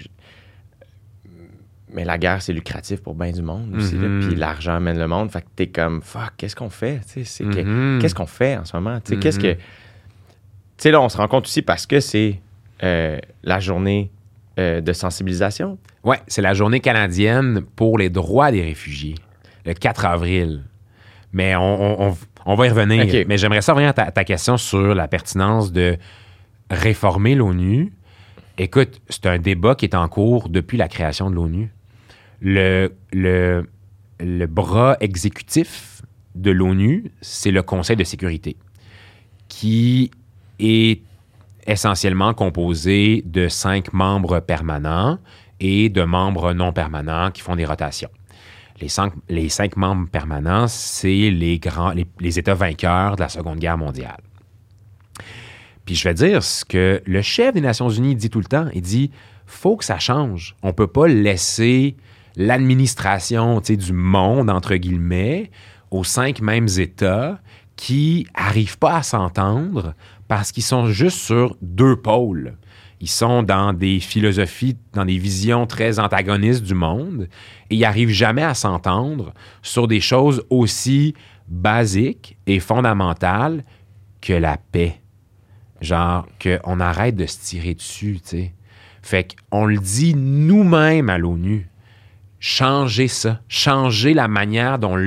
Mais la guerre, c'est lucratif pour bien du monde aussi. Puis l'argent mène le monde. Fait que t'es comme, fuck, qu'est-ce qu'on fait? Qu'est-ce qu'on fait en ce moment? Qu'est-ce que... Tu sais, là, on se rend compte aussi parce que c'est la journée de sensibilisation. Oui, c'est la journée canadienne pour les droits des réfugiés, le 4 avril. Mais on va y revenir. Okay. Mais j'aimerais ça revenir à ta question sur la pertinence de réformer l'ONU. Écoute, c'est un débat qui est en cours depuis la création de l'ONU. Le bras exécutif de l'ONU, c'est le Conseil de sécurité, qui est essentiellement composé de 5 membres permanents et de membres non permanents qui font des rotations. Les 5 membres permanents, c'est les États vainqueurs de la Seconde Guerre mondiale. Puis je vais dire ce que le chef des Nations unies dit tout le temps. Il dit, faut que ça change. On ne peut pas laisser l'administration du monde, entre guillemets, aux 5 mêmes États qui n'arrivent pas à s'entendre parce qu'ils sont juste sur 2 pôles. Ils sont dans des philosophies, dans des visions très antagonistes du monde et ils n'arrivent jamais à s'entendre sur des choses aussi basiques et fondamentales que la paix. Genre, qu'on arrête de se tirer dessus, tu sais. Fait qu'on le dit nous-mêmes à l'ONU. Changez ça. Changez la manière dont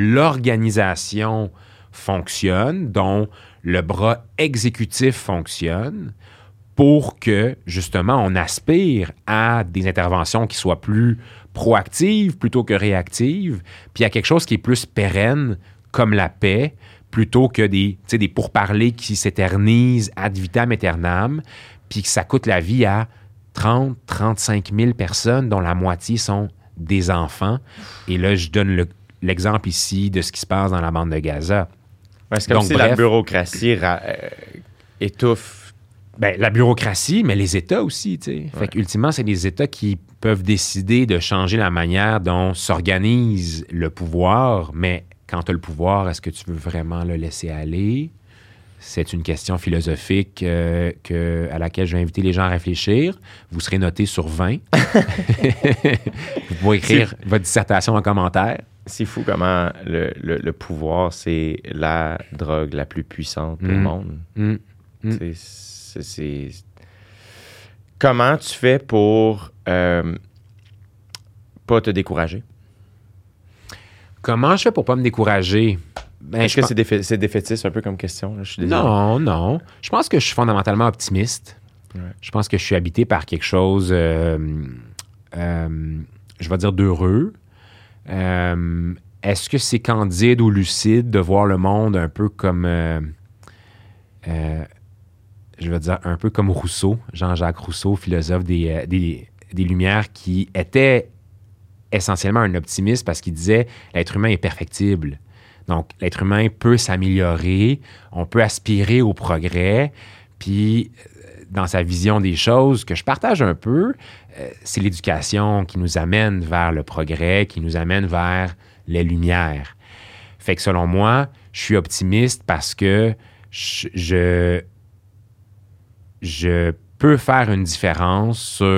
l'organisation fonctionne, dont le bras exécutif fonctionne, pour que, justement, on aspire à des interventions qui soient plus proactives plutôt que réactives, puis à quelque chose qui est plus pérenne, comme la paix, plutôt que des pourparlers qui s'éternisent ad vitam aeternam, puis que ça coûte la vie à 30-35 000 personnes, dont la moitié sont des enfants. Et là, je donne l'exemple ici de ce qui se passe dans la bande de Gaza. Ouais, c'est comme donc, si la bureaucratie étouffe. Ben, la bureaucratie, mais les États aussi, tu sais. Ouais. Fait qu'ultimement, c'est les États qui peuvent décider de changer la manière dont s'organise le pouvoir, mais quand tu as le pouvoir, est-ce que tu veux vraiment le laisser aller? C'est une question philosophique à laquelle je vais inviter les gens à réfléchir. Vous serez noté sur 20. Vous pouvez écrire votre dissertation en commentaire. C'est fou comment le pouvoir, c'est la drogue la plus puissante au monde. C'est... Comment tu fais pour pas te décourager? Comment je fais pour pas me décourager? Est-ce que c'est défaitiste un peu comme question? Là? Je suis désolé. Non. Je pense que je suis fondamentalement optimiste. Ouais. Je pense que je suis habité par quelque chose, je vais dire, d'heureux. Est-ce que c'est candide ou lucide de voir le monde un peu comme, je vais dire, un peu comme Rousseau, Jean-Jacques Rousseau, philosophe des Lumières, qui était essentiellement un optimiste parce qu'il disait « l'être humain est perfectible ». Donc, l'être humain peut s'améliorer, on peut aspirer au progrès, puis dans sa vision des choses, que je partage un peu, c'est l'éducation qui nous amène vers le progrès, qui nous amène vers les lumières. Fait que selon moi, je suis optimiste parce que je peux faire une différence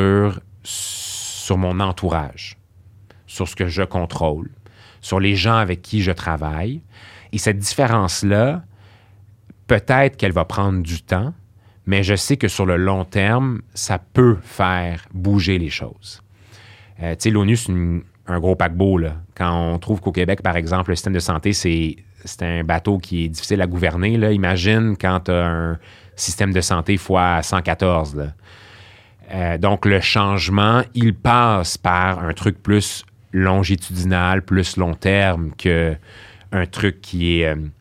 sur mon entourage, sur ce que je contrôle, sur les gens avec qui je travaille. Et cette différence-là, peut-être qu'elle va prendre du temps, mais je sais que sur le long terme, ça peut faire bouger les choses. Tu sais, l'ONU, c'est un gros paquebot, là. Quand on trouve qu'au Québec, par exemple, le système de santé, c'est un bateau qui est difficile à gouverner, là. Imagine quand tu as un système de santé fois 114, là. Donc, le changement, il passe par un truc plus longitudinal, plus long terme qu'un truc qui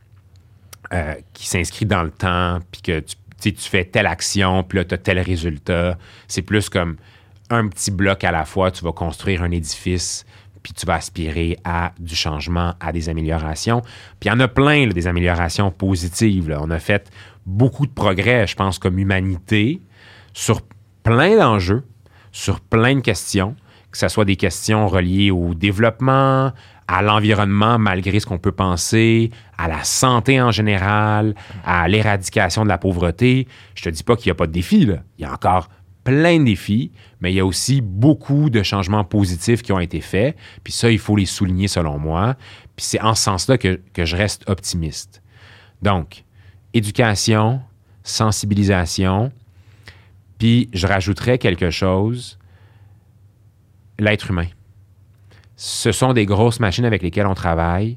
s'inscrit dans le temps, puis que tu fais telle action, puis là, tu as tel résultat. C'est plus comme un petit bloc à la fois. Tu vas construire un édifice, puis tu vas aspirer à du changement, à des améliorations. Puis il y en a plein, là, des améliorations positives, là. On a fait beaucoup de progrès, je pense, comme humanité, sur plein d'enjeux, sur plein de questions, que ce soit des questions reliées au développement, à l'environnement, malgré ce qu'on peut penser, à la santé en général, à l'éradication de la pauvreté. Je te dis pas qu'il n'y a pas de défis, là. Il y a encore plein de défis, mais il y a aussi beaucoup de changements positifs qui ont été faits. Puis ça, il faut les souligner selon moi. Puis c'est en ce sens-là que je reste optimiste. Donc, éducation, sensibilisation, puis je rajouterais quelque chose, l'être humain. Ce sont des grosses machines avec lesquelles on travaille,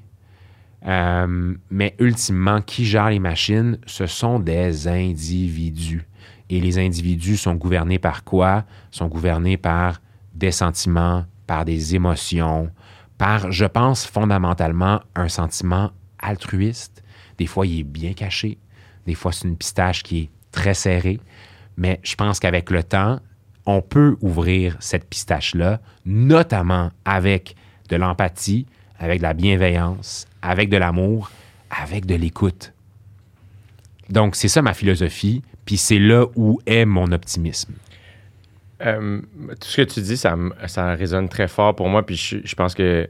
mais ultimement, qui gère les machines? Ce sont des individus. Et les individus sont gouvernés par quoi? Sont gouvernés par des sentiments, par des émotions, par, je pense, fondamentalement, un sentiment altruiste. Des fois, il est bien caché. Des fois, c'est une pistache qui est très serrée. Mais je pense qu'avec le temps, on peut ouvrir cette pistache-là, notamment avec de l'empathie, avec de la bienveillance, avec de l'amour, avec de l'écoute. Donc, c'est ça ma philosophie, puis c'est là où est mon optimisme. Tout ce que tu dis, ça résonne très fort pour moi, puis je pense que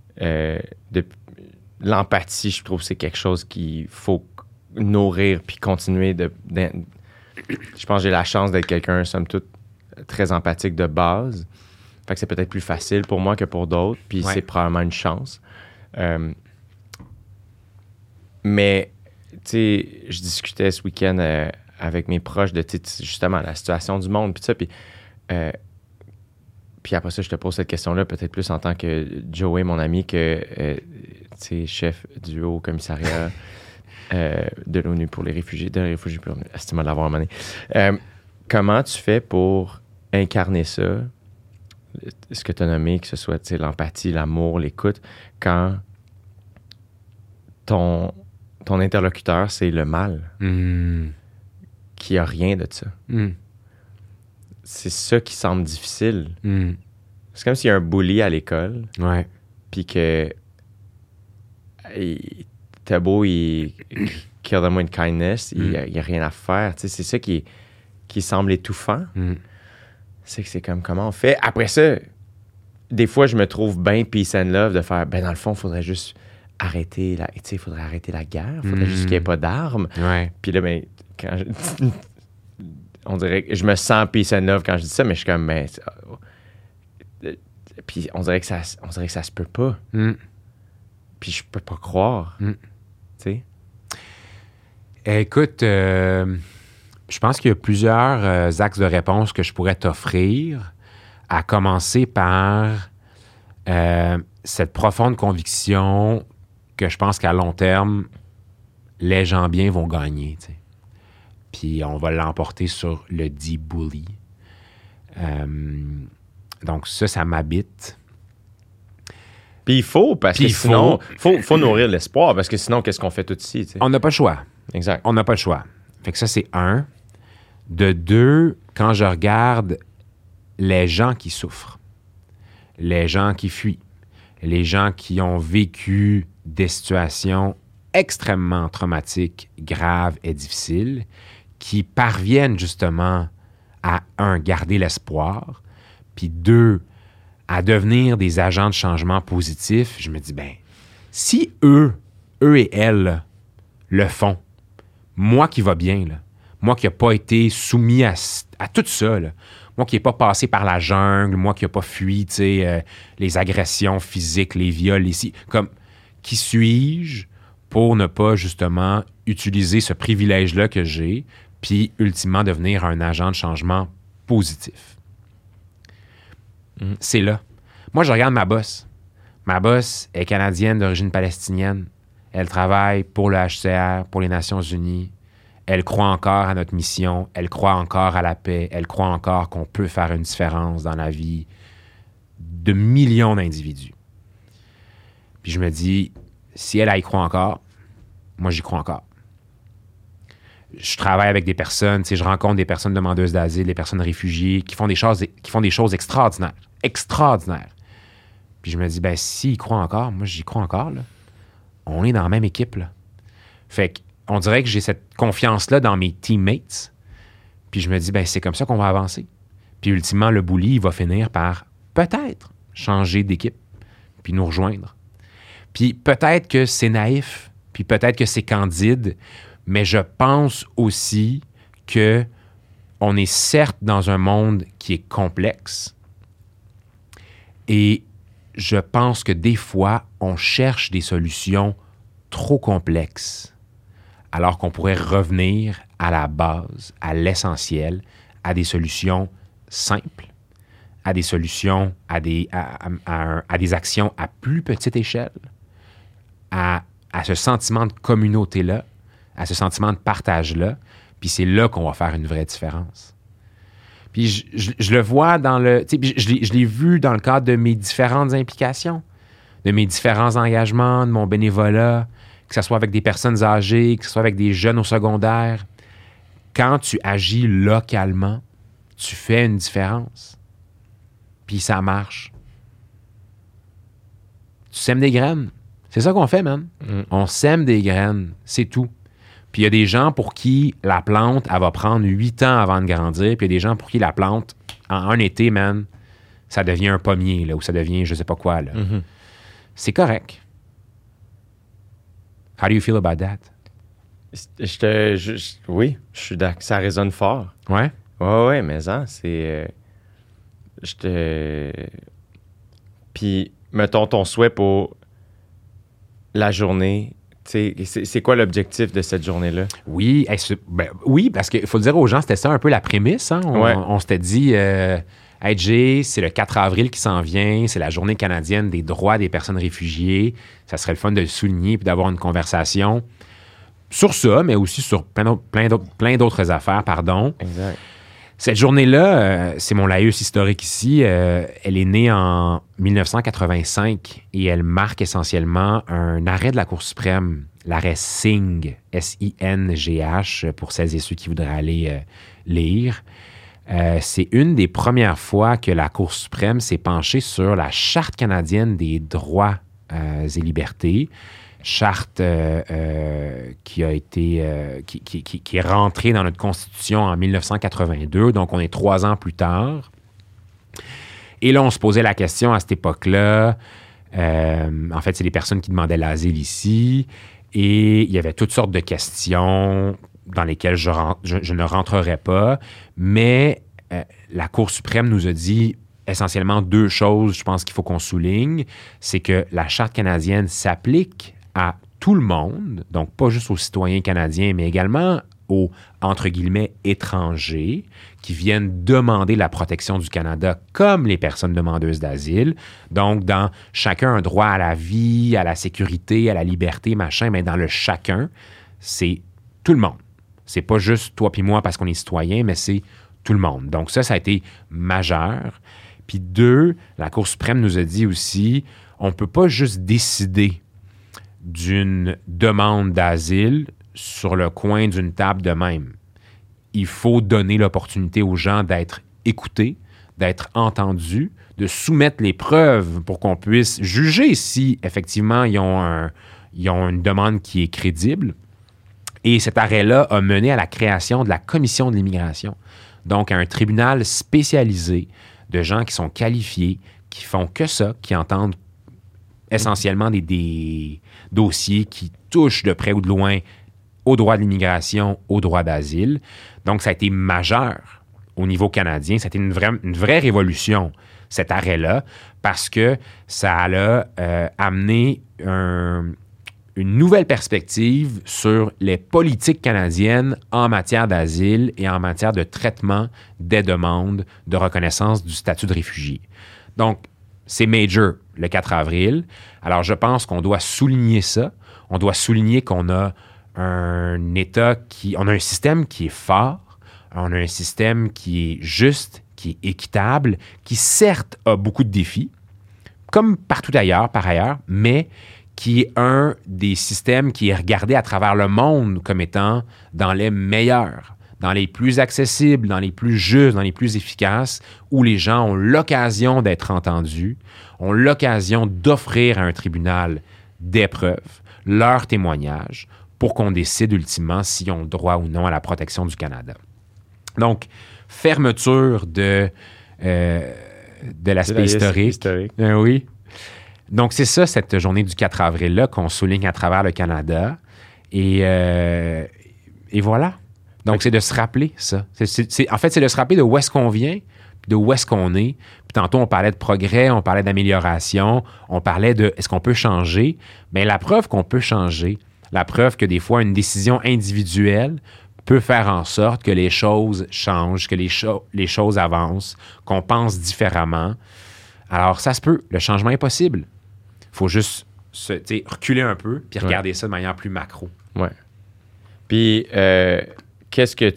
l'empathie, je trouve que c'est quelque chose qu'il faut nourrir puis continuer je pense que j'ai la chance d'être quelqu'un, somme toute, très empathique de base. Fait que c'est peut-être plus facile pour moi que pour d'autres, puis c'est probablement une chance. Mais, tu sais, je discutais ce week-end avec mes proches de, justement, la situation du monde, puis ça, puis après ça, je te pose cette question-là, peut-être plus en tant que Joey, mon ami, que, tu sais, chef du Haut-Commissariat de l'ONU pour les réfugiés, pour l'ONU. C'est mal d'avoir amené. comment tu fais pour incarner ça, ce que tu as nommé, que ce soit l'empathie, l'amour, l'écoute, quand ton interlocuteur, c'est le mal, qui a rien de ça. C'est ça qui semble difficile. C'est comme s'il y a un bully à l'école, puis que t'as beau, il kill them with kindness, il n'y a rien à faire. C'est ça qui semble étouffant. C'est que c'est comme comment on fait. Après ça, des fois, je me trouve bien peace and love de faire, dans le fond, il faudrait juste arrêter la guerre. Il faudrait juste qu'il n'y ait pas d'armes. Puis là, quand on dirait que je me sens peace and love quand je dis ça, mais je suis comme, puis on dirait que ça se peut pas. Puis je peux pas croire. Tu sais? Écoute, je pense qu'il y a plusieurs axes de réponse que je pourrais t'offrir, à commencer par cette profonde conviction que je pense qu'à long terme, les gens bien vont gagner. T'sais. Puis on va l'emporter sur le dit bully. Donc ça m'habite. Puis il faut, parce que sinon, faut nourrir l'espoir, parce que sinon, qu'est-ce qu'on fait tout de suite? On n'a pas le choix. Exact. On n'a pas le choix. Fait que ça, c'est un. De deux, quand je regarde les gens qui souffrent, les gens qui fuient, les gens qui ont vécu des situations extrêmement traumatiques, graves et difficiles, qui parviennent justement à, un, garder l'espoir, puis deux, à devenir des agents de changement positif, je me dis, si eux et elles le font, moi qui va bien, là, moi qui n'ai pas été soumis à tout ça, là, moi qui n'ai pas passé par la jungle, moi qui n'ai pas fui les agressions physiques, les viols, comme qui suis-je pour ne pas justement utiliser ce privilège-là que j'ai, puis ultimement devenir un agent de changement positif? C'est là. Moi, je regarde ma boss. Ma boss est canadienne d'origine palestinienne. Elle travaille pour le HCR, pour les Nations unies. Elle croit encore à notre mission. Elle croit encore à la paix. Elle croit encore qu'on peut faire une différence dans la vie de millions d'individus. Puis je me dis, si elle y croit encore, moi, j'y crois encore. Je travaille avec des personnes, je rencontre des personnes demandeuses d'asile, des personnes réfugiées qui font des choses extraordinaires. Extraordinaires. Puis je me dis, s'ils croient encore, moi, j'y crois encore, là. On est dans la même équipe, là. Fait qu'on dirait que j'ai cette confiance-là dans mes teammates. Puis je me dis, c'est comme ça qu'on va avancer. Puis ultimement, le bully, il va finir par peut-être changer d'équipe, puis nous rejoindre. Puis peut-être que c'est naïf, puis peut-être que c'est candide, mais je pense aussi que on est certes dans un monde qui est complexe et je pense que des fois, on cherche des solutions trop complexes alors qu'on pourrait revenir à la base, à l'essentiel, à des solutions simples, à des solutions, à des actions à plus petite échelle, à ce sentiment de communauté-là, à ce sentiment de partage-là, puis c'est là qu'on va faire une vraie différence. Puis je le vois je l'ai vu dans le cadre de mes différentes implications, de mes différents engagements, de mon bénévolat, que ce soit avec des personnes âgées, que ce soit avec des jeunes au secondaire. Quand tu agis localement, tu fais une différence. Puis ça marche. Tu sèmes des graines. C'est ça qu'on fait, man. On sème des graines. C'est tout. Puis il y a des gens pour qui la plante, elle va prendre 8 ans avant de grandir. Puis il y a des gens pour qui la plante, en un été, man, ça devient un pommier, là, ou ça devient je sais pas quoi, là. C'est correct. How do you feel about that? Oui, je suis d'accord. Ça résonne fort. Ouais? Ouais, mais c'est... Puis, mettons ton souhait pour la journée... C'est quoi l'objectif de cette journée-là? Oui, oui, parce qu'il faut le dire aux gens, c'était ça un peu la prémisse. Hein? On s'était dit, hey Jay, c'est le 4 avril qui s'en vient, c'est la journée canadienne des droits des personnes réfugiées. Ça serait le fun de le souligner puis d'avoir une conversation sur ça, mais aussi sur plein d'autres affaires, pardon. Exact. Cette journée-là, c'est mon laïus historique ici. Elle est née en 1985 et elle marque essentiellement un arrêt de la Cour suprême, l'arrêt Singh, S-I-N-G-H, pour celles et ceux qui voudraient aller lire. C'est une des premières fois que la Cour suprême s'est penchée sur la Charte canadienne des droits et libertés, charte qui a été qui est rentrée dans notre Constitution en 1982, donc on est 3 ans plus tard. Et là, on se posait la question à cette époque-là. En fait, c'est des personnes qui demandaient l'asile ici, et il y avait toutes sortes de questions dans lesquelles je ne rentrerai pas, mais la Cour suprême nous a dit essentiellement 2 choses, je pense qu'il faut qu'on souligne. C'est que la Charte canadienne s'applique à tout le monde, donc pas juste aux citoyens canadiens, mais également aux, entre guillemets, étrangers qui viennent demander la protection du Canada comme les personnes demandeuses d'asile. Donc, dans chacun un droit à la vie, à la sécurité, à la liberté, machin, mais dans le chacun, c'est tout le monde. C'est pas juste toi puis moi parce qu'on est citoyen, mais c'est tout le monde. Donc ça a été majeur. Puis 2, la Cour suprême nous a dit aussi, on ne peut pas juste décider d'une demande d'asile sur le coin d'une table de même. Il faut donner l'opportunité aux gens d'être écoutés, d'être entendus, de soumettre les preuves pour qu'on puisse juger si, effectivement, ils ont une demande qui est crédible. Et cet arrêt-là a mené à la création de la Commission de l'immigration. Donc, à un tribunal spécialisé de gens qui sont qualifiés, qui font que ça, qui entendent essentiellement des dossiers qui touchent de près ou de loin au droit de l'immigration, au droit d'asile. Donc, ça a été majeur au niveau canadien. Ça a été une vraie révolution, cet arrêt-là, parce que ça a amené une nouvelle perspective sur les politiques canadiennes en matière d'asile et en matière de traitement des demandes de reconnaissance du statut de réfugié. Donc, c'est major le 4 avril. Alors, je pense qu'on doit souligner ça. On doit souligner qu'on a un État on a un système qui est fort, on a un système qui est juste, qui est équitable, qui certes a beaucoup de défis, comme partout ailleurs, par ailleurs, mais qui est un des systèmes qui est regardé à travers le monde comme étant dans les meilleurs, dans les plus accessibles, dans les plus justes, dans les plus efficaces, où les gens ont l'occasion d'être entendus, ont l'occasion d'offrir à un tribunal des preuves, leurs témoignages, pour qu'on décide ultimement s'ils ont droit ou non à la protection du Canada. Donc, fermeture de l'aspect historique. Oui. Donc, c'est ça, cette journée du 4 avril-là, qu'on souligne à travers le Canada. Et voilà. Donc, c'est de se rappeler ça. En fait, c'est de se rappeler de où est-ce qu'on vient, de où est-ce qu'on est. Puis tantôt, on parlait de progrès, on parlait d'amélioration, on parlait de est-ce qu'on peut changer. Bien, la preuve qu'on peut changer, la preuve que des fois, une décision individuelle peut faire en sorte que les choses changent, que les choses avancent, qu'on pense différemment. Alors, ça se peut. Le changement est possible. Il faut juste reculer un peu puis regarder ça de manière plus macro. Oui. Puis, qu'est-ce que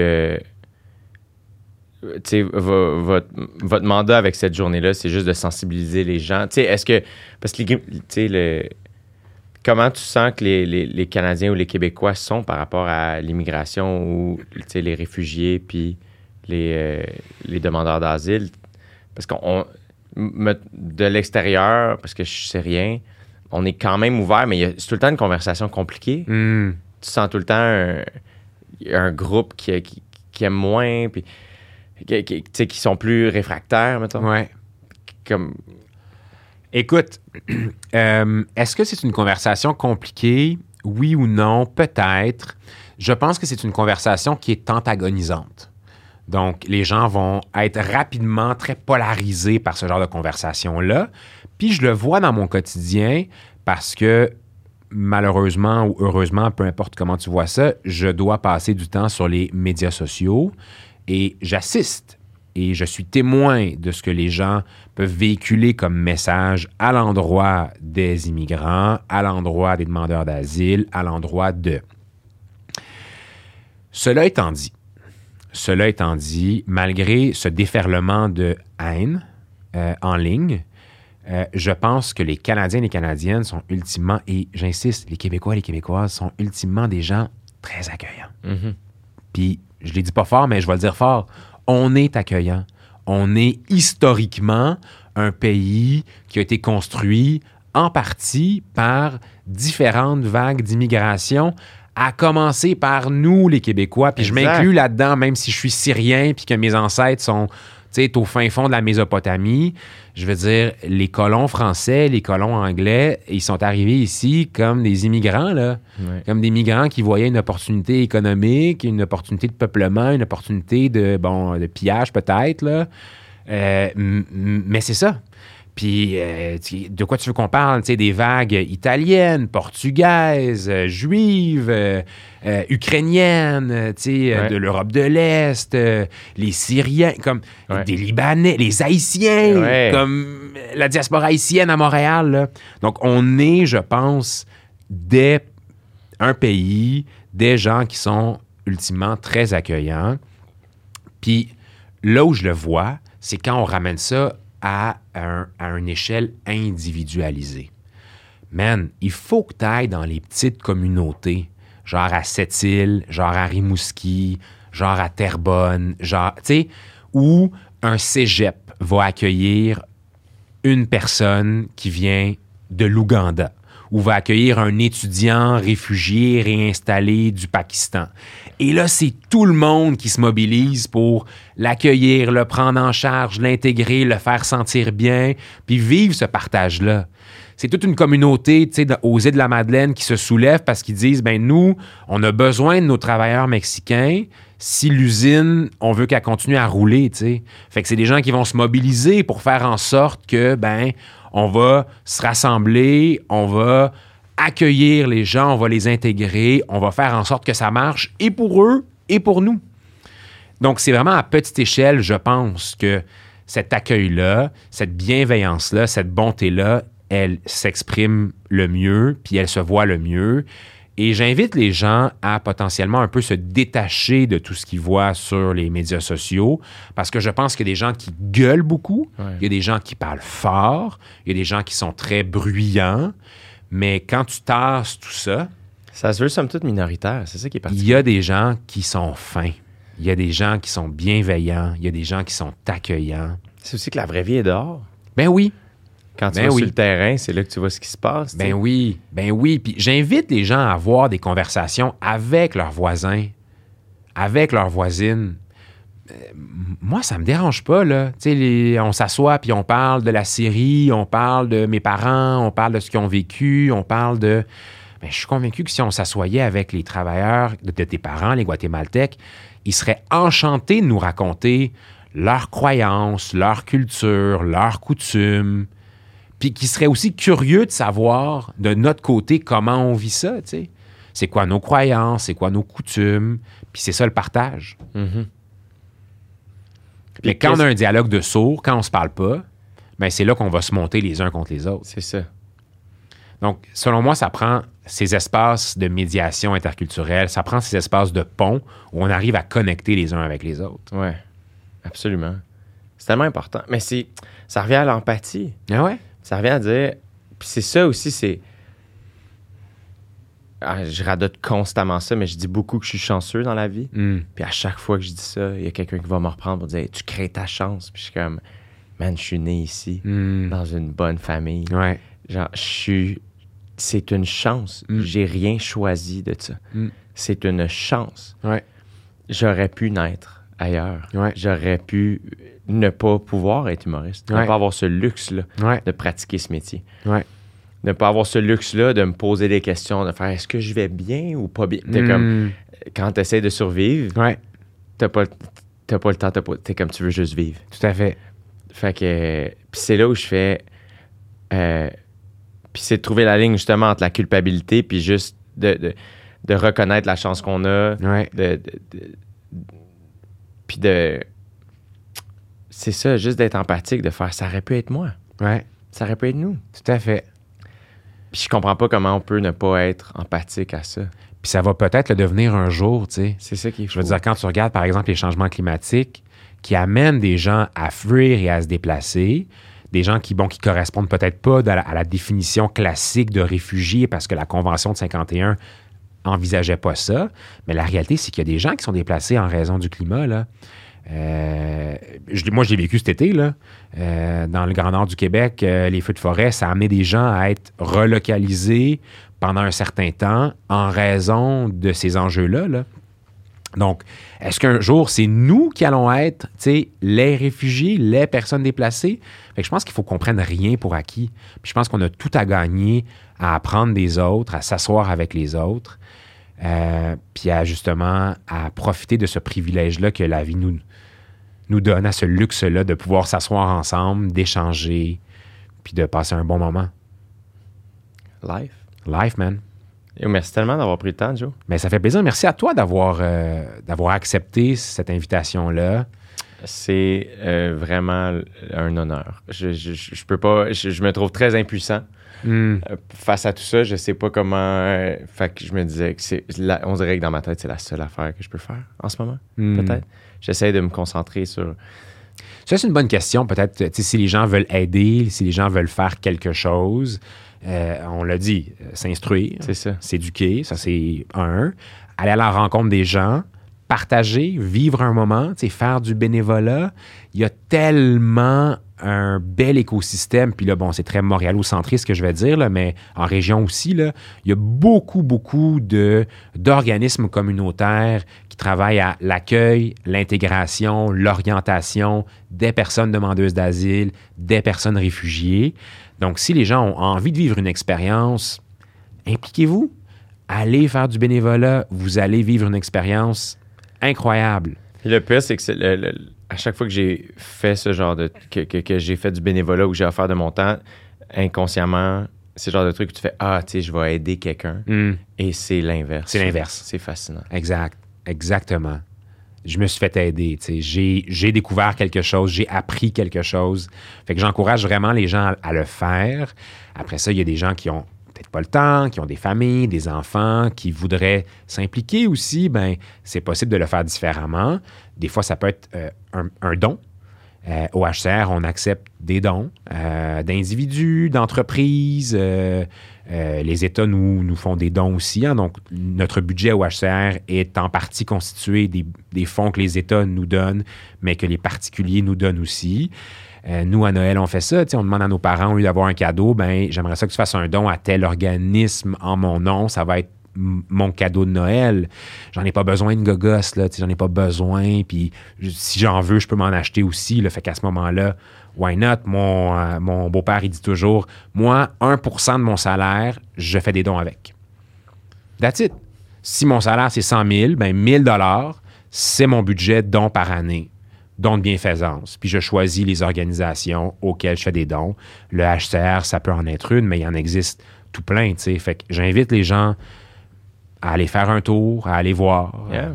votre mandat avec cette journée-là, c'est juste de sensibiliser les gens. Est-ce que... Parce que, comment tu sens que les Canadiens ou les Québécois sont par rapport à l'immigration ou les réfugiés puis les demandeurs d'asile? Parce qu'on... De l'extérieur, parce que je sais rien, on est quand même ouvert, mais c'est tout le temps une conversation compliquée. Tu sens tout le temps un groupe qui aime moins, puis qui sont plus réfractaires, mettons. Ouais. Écoute, est-ce que c'est une conversation compliquée? Oui ou non? Peut-être. Je pense que c'est une conversation qui est antagonisante. Donc, les gens vont être rapidement très polarisés par ce genre de conversation-là. Puis, je le vois dans mon quotidien parce que, malheureusement ou heureusement, peu importe comment tu vois ça, je dois passer du temps sur les médias sociaux et j'assiste et je suis témoin de ce que les gens peuvent véhiculer comme message à l'endroit des immigrants, à l'endroit des demandeurs d'asile, à l'endroit de... Cela étant dit, cela étant dit, malgré ce déferlement de haine en ligne, je pense que les Canadiens et les Canadiennes sont ultimement, et j'insiste, les Québécois et les Québécoises sont ultimement des gens très accueillants. Mm-hmm. Puis, je ne l'ai dit pas fort, mais je vais le dire fort, on est accueillant. On est historiquement un pays qui a été construit en partie par différentes vagues d'immigration, à commencer par nous, les Québécois. Puis je m'inclus là-dedans, même si je suis syrien puis que mes ancêtres sont au fin fond de la Mésopotamie. Je veux dire, les colons français, les colons anglais, ils sont arrivés ici comme des immigrants, là. Ouais. Comme des migrants qui voyaient une opportunité économique, une opportunité de peuplement, une opportunité de pillage peut-être, là. Mais c'est ça. Puis, de quoi tu veux qu'on parle? Des vagues italiennes, portugaises, juives, ukrainiennes, de l'Europe de l'Est, les Syriens, comme des Libanais, les Haïtiens, comme la diaspora haïtienne à Montréal. Là. Donc, on est, je pense, un pays, des gens qui sont ultimement très accueillants. Puis, là où je le vois, c'est quand on ramène ça à une échelle individualisée. Man, il faut que tu ailles dans les petites communautés, genre à Sept-Îles, genre à Rimouski, genre à Terrebonne, genre, tu sais, où un cégep va accueillir une personne qui vient de l'Ouganda, ou va accueillir un étudiant réfugié réinstallé du Pakistan. Et là, c'est tout le monde qui se mobilise pour l'accueillir, le prendre en charge, l'intégrer, le faire sentir bien, puis vivre ce partage-là. C'est toute une communauté, tu sais, aux îles de la Madeleine qui se soulève parce qu'ils disent, ben nous, on a besoin de nos travailleurs mexicains. Si l'usine, on veut qu'elle continue à rouler, tu sais. Fait que c'est des gens qui vont se mobiliser pour faire en sorte que, ben, on va se rassembler, on va accueillir les gens, on va les intégrer, on va faire en sorte que ça marche et pour eux et pour nous. Donc, c'est vraiment à petite échelle, je pense, que cet accueil-là, cette bienveillance-là, cette bonté-là, elle s'exprime le mieux, puis elle se voit le mieux. Et j'invite les gens à potentiellement un peu se détacher de tout ce qu'ils voient sur les médias sociaux parce que je pense qu'il y a des gens qui gueulent beaucoup, il y a des gens qui parlent fort, il y a des gens qui sont très bruyants, mais quand tu tasses tout ça... Ça se veut somme toute minoritaire, c'est ça qui est particulier. Il y a des gens qui sont fins, il y a des gens qui sont bienveillants, il y a des gens qui sont accueillants. C'est aussi que la vraie vie est dehors. Ben oui. Quand tu vas sur le terrain, c'est là que tu vois ce qui se passe. Ben oui. Puis j'invite les gens à avoir des conversations avec leurs voisins, avec leurs voisines. Moi, ça me dérange pas, là. Tu sais, on s'assoit puis on parle de la Syrie, on parle de mes parents, on parle de ce qu'ils ont vécu, on parle de... Ben, je suis convaincu que si on s'assoyait avec les travailleurs de tes parents, les Guatémaltèques, ils seraient enchantés de nous raconter leurs croyances, leur culture, leurs coutumes, puis qui seraient aussi curieux de savoir de notre côté comment on vit ça, tu sais. C'est quoi nos croyances, c'est quoi nos coutumes, puis c'est ça le partage. Mm-hmm. Mais quand on a un dialogue de sourds, quand on se parle pas, ben c'est là qu'on va se monter les uns contre les autres. C'est ça. Donc, selon moi, ça prend ces espaces de médiation interculturelle, ça prend ces espaces de pont où on arrive à connecter les uns avec les autres. Oui, absolument. C'est tellement important. Mais ça revient à l'empathie. Ah ouais? Ça revient à dire... Puis c'est ça aussi, c'est... je radote constamment ça, mais je dis beaucoup que je suis chanceux dans la vie. Puis à chaque fois que je dis ça, il y a quelqu'un qui va me reprendre pour dire hey, « Tu crées ta chance. » Puis je suis comme « Man, je suis né ici, dans une bonne famille. Ouais. » Genre, c'est une chance. J'ai rien choisi de ça. C'est une chance. Ouais. J'aurais pu naître ailleurs. Ouais. J'aurais pu ne pas pouvoir être humoriste. Ne pas avoir ce luxe-là de pratiquer ce métier. Ouais. Ne pas avoir ce luxe-là de me poser des questions, de faire est-ce que je vais bien ou pas bien? T'es comme, quand tu essaies de survivre, t'as pas le temps, t'es comme tu veux juste vivre. Tout à fait. Fait que, puis c'est là où je fais, puis c'est de trouver la ligne justement entre la culpabilité puis juste de reconnaître la chance qu'on a, puis c'est ça, juste d'être empathique, de faire ça aurait pu être moi. Ouais. Ça aurait pu être nous. Tout à fait. Puis je comprends pas comment on peut ne pas être empathique à ça. Puis ça va peut-être le devenir un jour, tu sais. C'est ça qui est fou. Je veux dire, quand tu regardes, par exemple, les changements climatiques qui amènent des gens à fuir et à se déplacer, des gens qui correspondent peut-être pas à la définition classique de réfugié parce que la Convention de 51 envisageait pas ça. Mais la réalité, c'est qu'il y a des gens qui sont déplacés en raison du climat, là. Moi, je l'ai vécu cet été, là. Dans le Grand Nord du Québec, les feux de forêt, ça a amené des gens à être relocalisés pendant un certain temps en raison de ces enjeux-là, là. Donc, est-ce qu'un jour, c'est nous qui allons être, tu sais, les réfugiés, les personnes déplacées? Fait que je pense qu'il faut qu'on prenne rien pour acquis. Puis je pense qu'on a tout à gagner à apprendre des autres, à s'asseoir avec les autres, puis justement à profiter de ce privilège-là que la vie nous donne, à ce luxe-là de pouvoir s'asseoir ensemble, d'échanger, puis de passer un bon moment. Life, man. Et merci tellement d'avoir pris le temps, Joe. Mais ça fait plaisir. Merci à toi d'avoir accepté cette invitation-là. C'est vraiment un honneur. Je peux pas... Je me trouve très impuissant face à tout ça. Je sais pas comment... fait que je me disais que on dirait que dans ma tête, c'est la seule affaire que je peux faire en ce moment, peut-être. J'essaie de me concentrer sur... Ça, c'est une bonne question. Peut-être, si les gens veulent aider, si les gens veulent faire quelque chose... on l'a dit, s'instruire, c'est ça. S'éduquer, ça c'est un. Aller à la rencontre des gens, partager, vivre un moment, faire du bénévolat. Il y a tellement un bel écosystème. Puis là, bon, c'est très montréalocentré ce que je vais dire, là, mais en région aussi, là, il y a beaucoup d'organismes communautaires qui travaillent à l'accueil, l'intégration, l'orientation des personnes demandeuses d'asile, des personnes réfugiées. Donc, si les gens ont envie de vivre une expérience, impliquez-vous. Allez faire du bénévolat. Vous allez vivre une expérience incroyable. Et le pire, c'est que à chaque fois que j'ai fait ce genre de... que j'ai fait du bénévolat ou que j'ai offert de mon temps, inconsciemment, c'est le genre de truc où tu fais « Ah, tu sais, je vais aider quelqu'un. Et c'est l'inverse. C'est l'inverse. C'est fascinant. Exactement. Je me suis fait aider. J'ai découvert quelque chose, j'ai appris quelque chose. Fait que j'encourage vraiment les gens à le faire. Après ça, il y a des gens qui ont peut-être pas le temps, qui ont des familles, des enfants, qui voudraient s'impliquer aussi. Ben, c'est possible de le faire différemment. Des fois, ça peut être un don. Au HCR, on accepte des dons d'individus, d'entreprises. Les États nous font des dons aussi. Hein. Donc, notre budget au HCR est en partie constitué des fonds que les États nous donnent, mais que les particuliers nous donnent aussi. Nous, à Noël, on fait ça. On demande à nos parents, au lieu d'avoir un cadeau, ben j'aimerais ça que tu fasses un don à tel organisme en mon nom. Ça va être mon cadeau de Noël. J'en ai pas besoin de gogos, là. J'en ai pas besoin. Puis si j'en veux, je peux m'en acheter aussi. Là. Fait qu'à ce moment-là, why not? Mon beau-père, il dit toujours, moi, 1% de mon salaire, je fais des dons avec. That's it. Si mon salaire, c'est 100 000, ben 1 000 $, c'est mon budget don par année, don de bienfaisance. Puis je choisis les organisations auxquelles je fais des dons. Le HCR, ça peut en être une, mais il en existe tout plein, tu sais. Fait que j'invite les gens à aller faire un tour, à aller voir,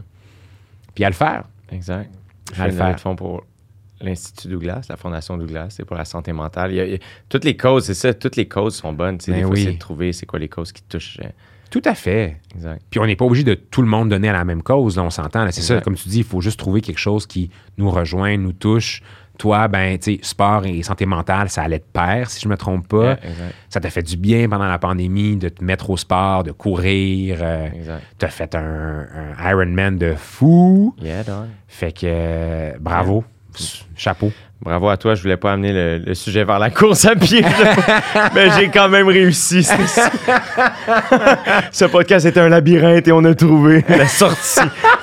puis à le faire. Exact. Je fais une levée de fonds pour l'Institut Douglas, la Fondation Douglas, c'est pour la santé mentale. Il y a toutes les causes, c'est ça, toutes les causes sont bonnes. Des fois, c'est de trouver c'est quoi les causes qui touchent. Tout à fait. Exact. Puis on n'est pas obligé de tout le monde donner à la même cause, là, on s'entend. Là, c'est ça, comme tu dis, il faut juste trouver quelque chose qui nous rejoint, nous touche. Toi, ben, tu sais, sport et santé mentale, ça allait de pair, si je me trompe pas. Ça t'a fait du bien pendant la pandémie de te mettre au sport, de courir. T'as fait un Ironman de fou. Fait que bravo. Chapeau. Bravo à toi. Je voulais pas amener le sujet vers la course à pied, mais j'ai quand même réussi. Ce podcast était un labyrinthe et on a trouvé la sortie.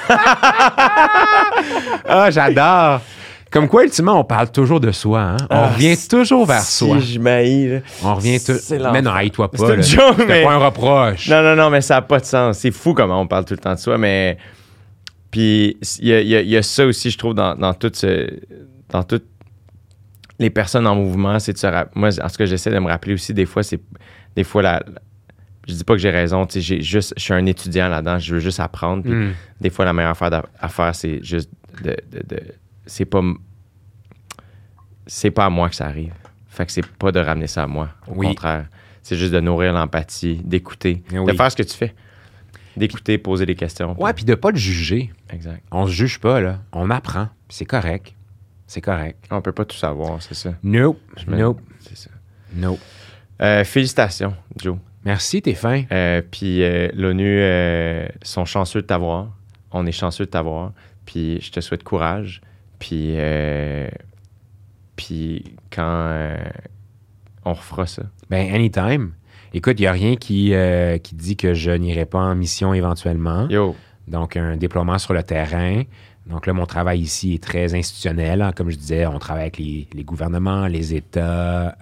Ah, j'adore. Comme quoi, ultimement, on parle toujours de soi. Hein? On revient toujours vers soi. Si je m'haïs. On revient mais non, haïs-toi pas. C'est une joke, mais... pas un reproche. Non, mais ça n'a pas de sens. C'est fou comment on parle tout le temps de soi, mais... Puis, il y a ça aussi, je trouve, dans toutes les personnes en mouvement, c'est de se rappeler... Moi, en tout cas, j'essaie de me rappeler aussi, des fois, je dis pas que j'ai raison, tu sais, je suis un étudiant là-dedans, je veux juste apprendre, puis des fois, la meilleure affaire à faire, c'est juste c'est pas à moi que ça arrive. Fait que c'est pas de ramener ça à moi. Au contraire. C'est juste de nourrir l'empathie, d'écouter, de faire ce que tu fais. d'écouter, poser des questions. Ouais, puis de pas le juger. Exact. On se juge pas, là. On apprend. C'est correct. C'est correct. On peut pas tout savoir, c'est ça. Nope. C'est ça. Nope. Félicitations, Joe. Merci, t'es fin. Puis l'ONU sont chanceux de t'avoir. On est chanceux de t'avoir. Puis je te souhaite courage. Puis quand on refera ça. Ben, anytime. Écoute, il n'y a rien qui dit que je n'irai pas en mission éventuellement. Yo. Donc, un déploiement sur le terrain. Donc là, mon travail ici est très institutionnel. Comme je disais, on travaille avec les gouvernements, les États,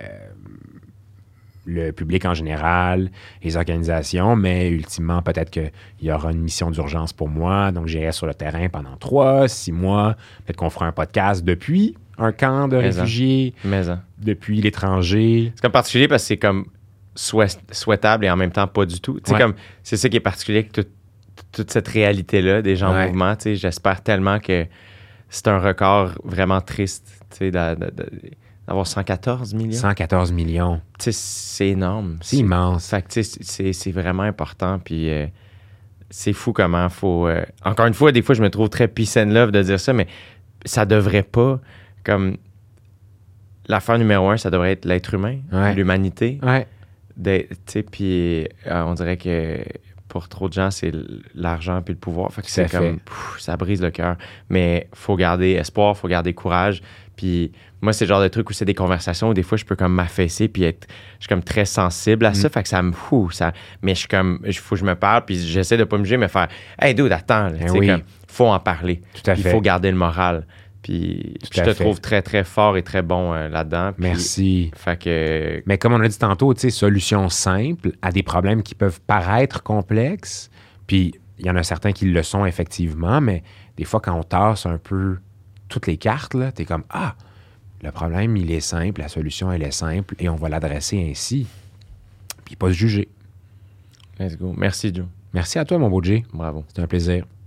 le public en général, les organisations, mais ultimement, peut-être qu'il y aura une mission d'urgence pour moi. Donc, j'irai sur le terrain pendant 3-6 mois. Peut-être qu'on fera un podcast depuis un camp de réfugiés, depuis l'étranger. C'est comme particulier parce que c'est comme souhaitable et en même temps pas du tout. Tu sais, comme c'est ça qui est particulier avec toute cette réalité-là des gens en mouvement. Tu sais, j'espère tellement que c'est un record vraiment triste, tu sais, d'avoir 114 millions. 114 millions. Tu sais, c'est énorme. C'est immense. Fait que, tu sais, c'est vraiment important. Puis c'est fou comment faut... encore une fois, des fois, je me trouve très peace and love de dire ça, mais ça devrait pas... Comme l'affaire numéro 1, ça devrait être l'être humain, l'humanité. Ouais. Tu sais, puis on dirait que pour trop de gens, c'est l'argent puis le pouvoir. Fait que c'est comme... ça brise le cœur. Mais faut garder espoir, faut garder courage. Puis moi, c'est le genre de truc où c'est des conversations où des fois, je peux comme m'affaisser puis je suis comme très sensible à ça. Fait que ça me fout. Mais je suis comme... Il faut que je me parle puis j'essaie de pas me juger, mais faire « Hey, dude, attends. » comme, faut en parler. Tout à fait. Il faut garder le moral. Puis je te trouve très, très fort et très bon là-dedans. Puis, merci. Fait que... Mais comme on a dit tantôt, tu sais, solution simple à des problèmes qui peuvent paraître complexes. Puis il y en a certains qui le sont effectivement, mais des fois, quand on tasse un peu toutes les cartes, là, t'es comme, le problème, il est simple, la solution, elle est simple, et on va l'adresser ainsi. Puis pas se juger. Let's go. Merci, Joe. Merci à toi, mon beau Jay. Bravo. C'était un plaisir.